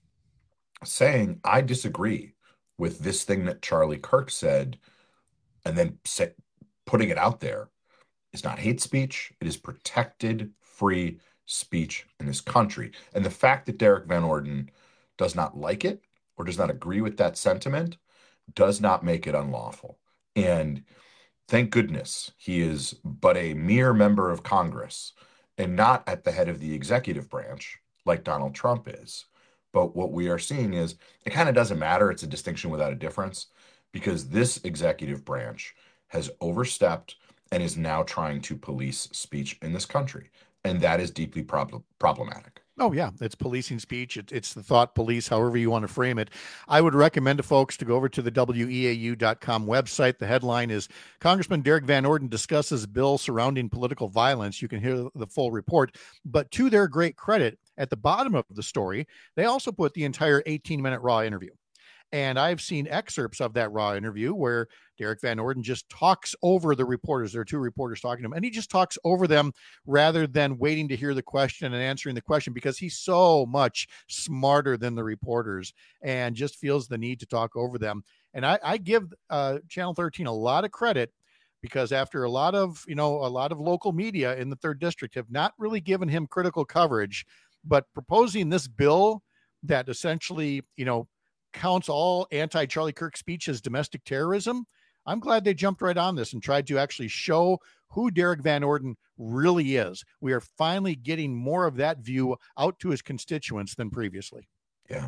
saying, I disagree with this thing that Charlie Kirk said, and then putting it out there, is not hate speech. It is protected free speech in this country. And the fact that Derek Van Orden does not like it or does not agree with that sentiment does not make it unlawful. And thank goodness he is but a mere member of Congress and not at the head of the executive branch like Donald Trump is. But what we are seeing is it kind of doesn't matter. It's a distinction without a difference, because this executive branch has overstepped and is now trying to police speech in this country. And that is deeply problematic. Oh, yeah. It's policing speech. It's the thought police, however you want to frame it. I would recommend to folks to go over to the WEAU.com website. The headline is Congressman Derek Van Orden discusses bill surrounding political violence. You can hear the full report. But to their great credit, at the bottom of the story, they also put the entire 18-minute raw interview. And I've seen excerpts of that raw interview where Derek Van Orden just talks over the reporters. There are two reporters talking to him, and he just talks over them rather than waiting to hear the question and answering the question, because he's so much smarter than the reporters and just feels the need to talk over them. And I give Channel 13 a lot of credit, because after a lot of local media in the 3rd District have not really given him critical coverage, but proposing this bill that essentially, counts all anti-Charlie Kirk speech as domestic terrorism, I'm glad they jumped right on this and tried to actually show who Derek Van Orden really is. We are finally getting more of that view out to his constituents than previously. Yeah.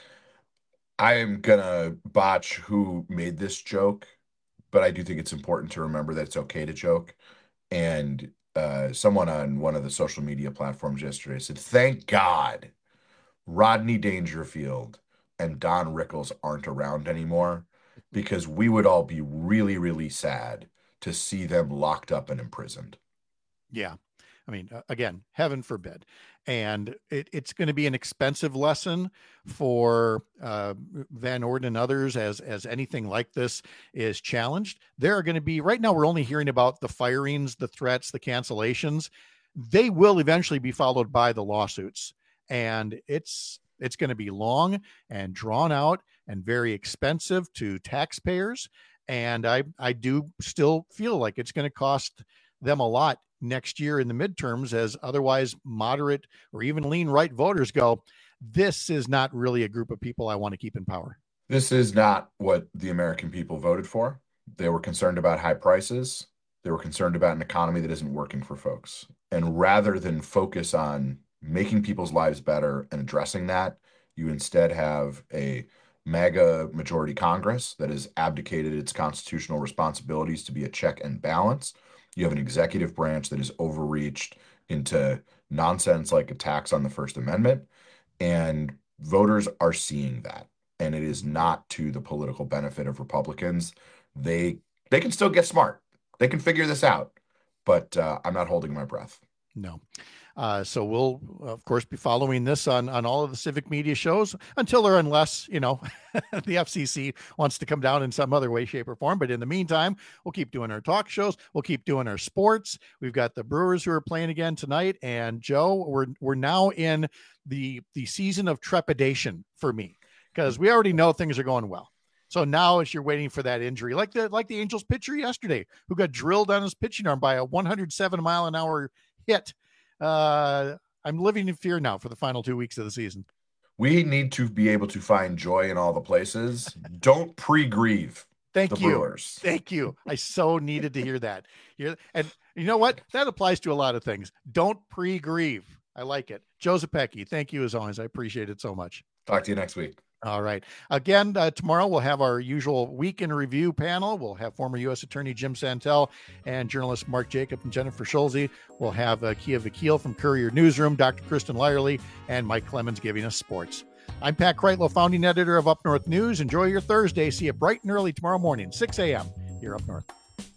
I am going to botch who made this joke, but I do think it's important to remember that it's okay to joke. And someone on one of the social media platforms yesterday said, thank God Rodney Dangerfield and Don Rickles aren't around anymore, because we would all be really, really sad to see them locked up and imprisoned. Yeah. I mean, again, heaven forbid. And it's going to be an expensive lesson for Van Orden and others as anything like this is challenged. There are going to be, right now, we're only hearing about the firings, the threats, the cancellations. They will eventually be followed by the lawsuits. And it's going to be long and drawn out and very expensive to taxpayers. And I do still feel like it's going to cost them a lot next year in the midterms, as otherwise moderate or even lean right voters go, this is not really a group of people I want to keep in power. This is not what the American people voted for. They were concerned about high prices. They were concerned about an economy that isn't working for folks. And rather than focus on making people's lives better and addressing that, you instead have a MAGA majority Congress that has abdicated its constitutional responsibilities to be a check and balance. You have an executive branch that has overreached into nonsense like attacks on the First Amendment, and voters are seeing that. And it is not to the political benefit of Republicans. They can still get smart. They can figure this out, but I'm not holding my breath. No. So we'll, of course, be following this on all of the civic media shows until or unless, the FCC wants to come down in some other way, shape, or form. But in the meantime, we'll keep doing our talk shows. We'll keep doing our sports. We've got the Brewers who are playing again tonight. And Joe, we're now in the season of trepidation for me, because we already know things are going well. So now as you're waiting for that injury, like the Angels pitcher yesterday, who got drilled on his pitching arm by a 107 mile an hour hit, I'm living in fear now for the final 2 weeks of the season. We need to be able to find joy in all the places. Don't pre-grieve. Thank the you. Brewers. Thank you. I so needed to hear that. And you know what? That applies to a lot of things. Don't pre-grieve. I like it. Joe Zepecki, thank you as always. I appreciate it so much. Talk to you next week. All right. Again, tomorrow we'll have our usual Week in Review panel. We'll have former U.S. Attorney Jim Santel and journalists Mark Jacob and Jennifer Schulze. We'll have Kia Vakil from Courier Newsroom, Dr. Kristen Lyerly, and Mike Clemens giving us sports. I'm Pat Kreitlow, founding editor of Up North News. Enjoy your Thursday. See you bright and early tomorrow morning, 6 a.m. here up north.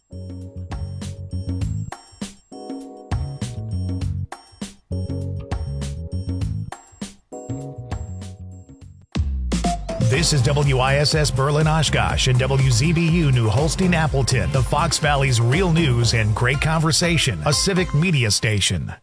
This is WISS Berlin Oshkosh and WZBU New Holstein Appleton, the Fox Valley's real news and great conversation, a civic media station.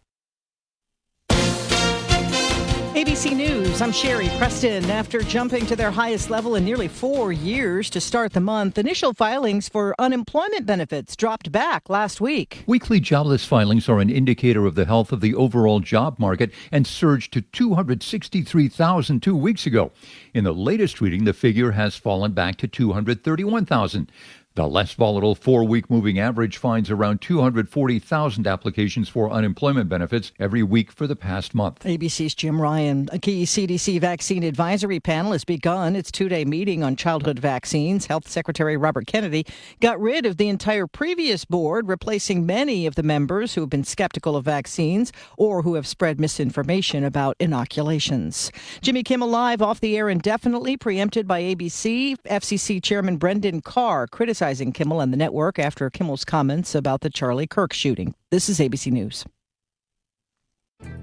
ABC News, I'm Sherry Preston. After jumping to their highest level in nearly 4 years to start the month, initial filings for unemployment benefits dropped back last week. Weekly jobless filings are an indicator of the health of the overall job market and surged to 263,000 2 weeks ago. In the latest reading, the figure has fallen back to 231,000. The less volatile 4-week moving average finds around 240,000 applications for unemployment benefits every week for the past month. ABC's Jim Ryan. A key CDC vaccine advisory panel has begun its 2-day meeting on childhood vaccines. Health Secretary Robert Kennedy got rid of the entire previous board, replacing many of the members who have been skeptical of vaccines or who have spread misinformation about inoculations. Jimmy Kimmel Live off the air indefinitely, preempted by ABC. FCC Chairman Brendan Carr criticizing Kimmel and the network after Kimmel's comments about the Charlie Kirk shooting. This is ABC News.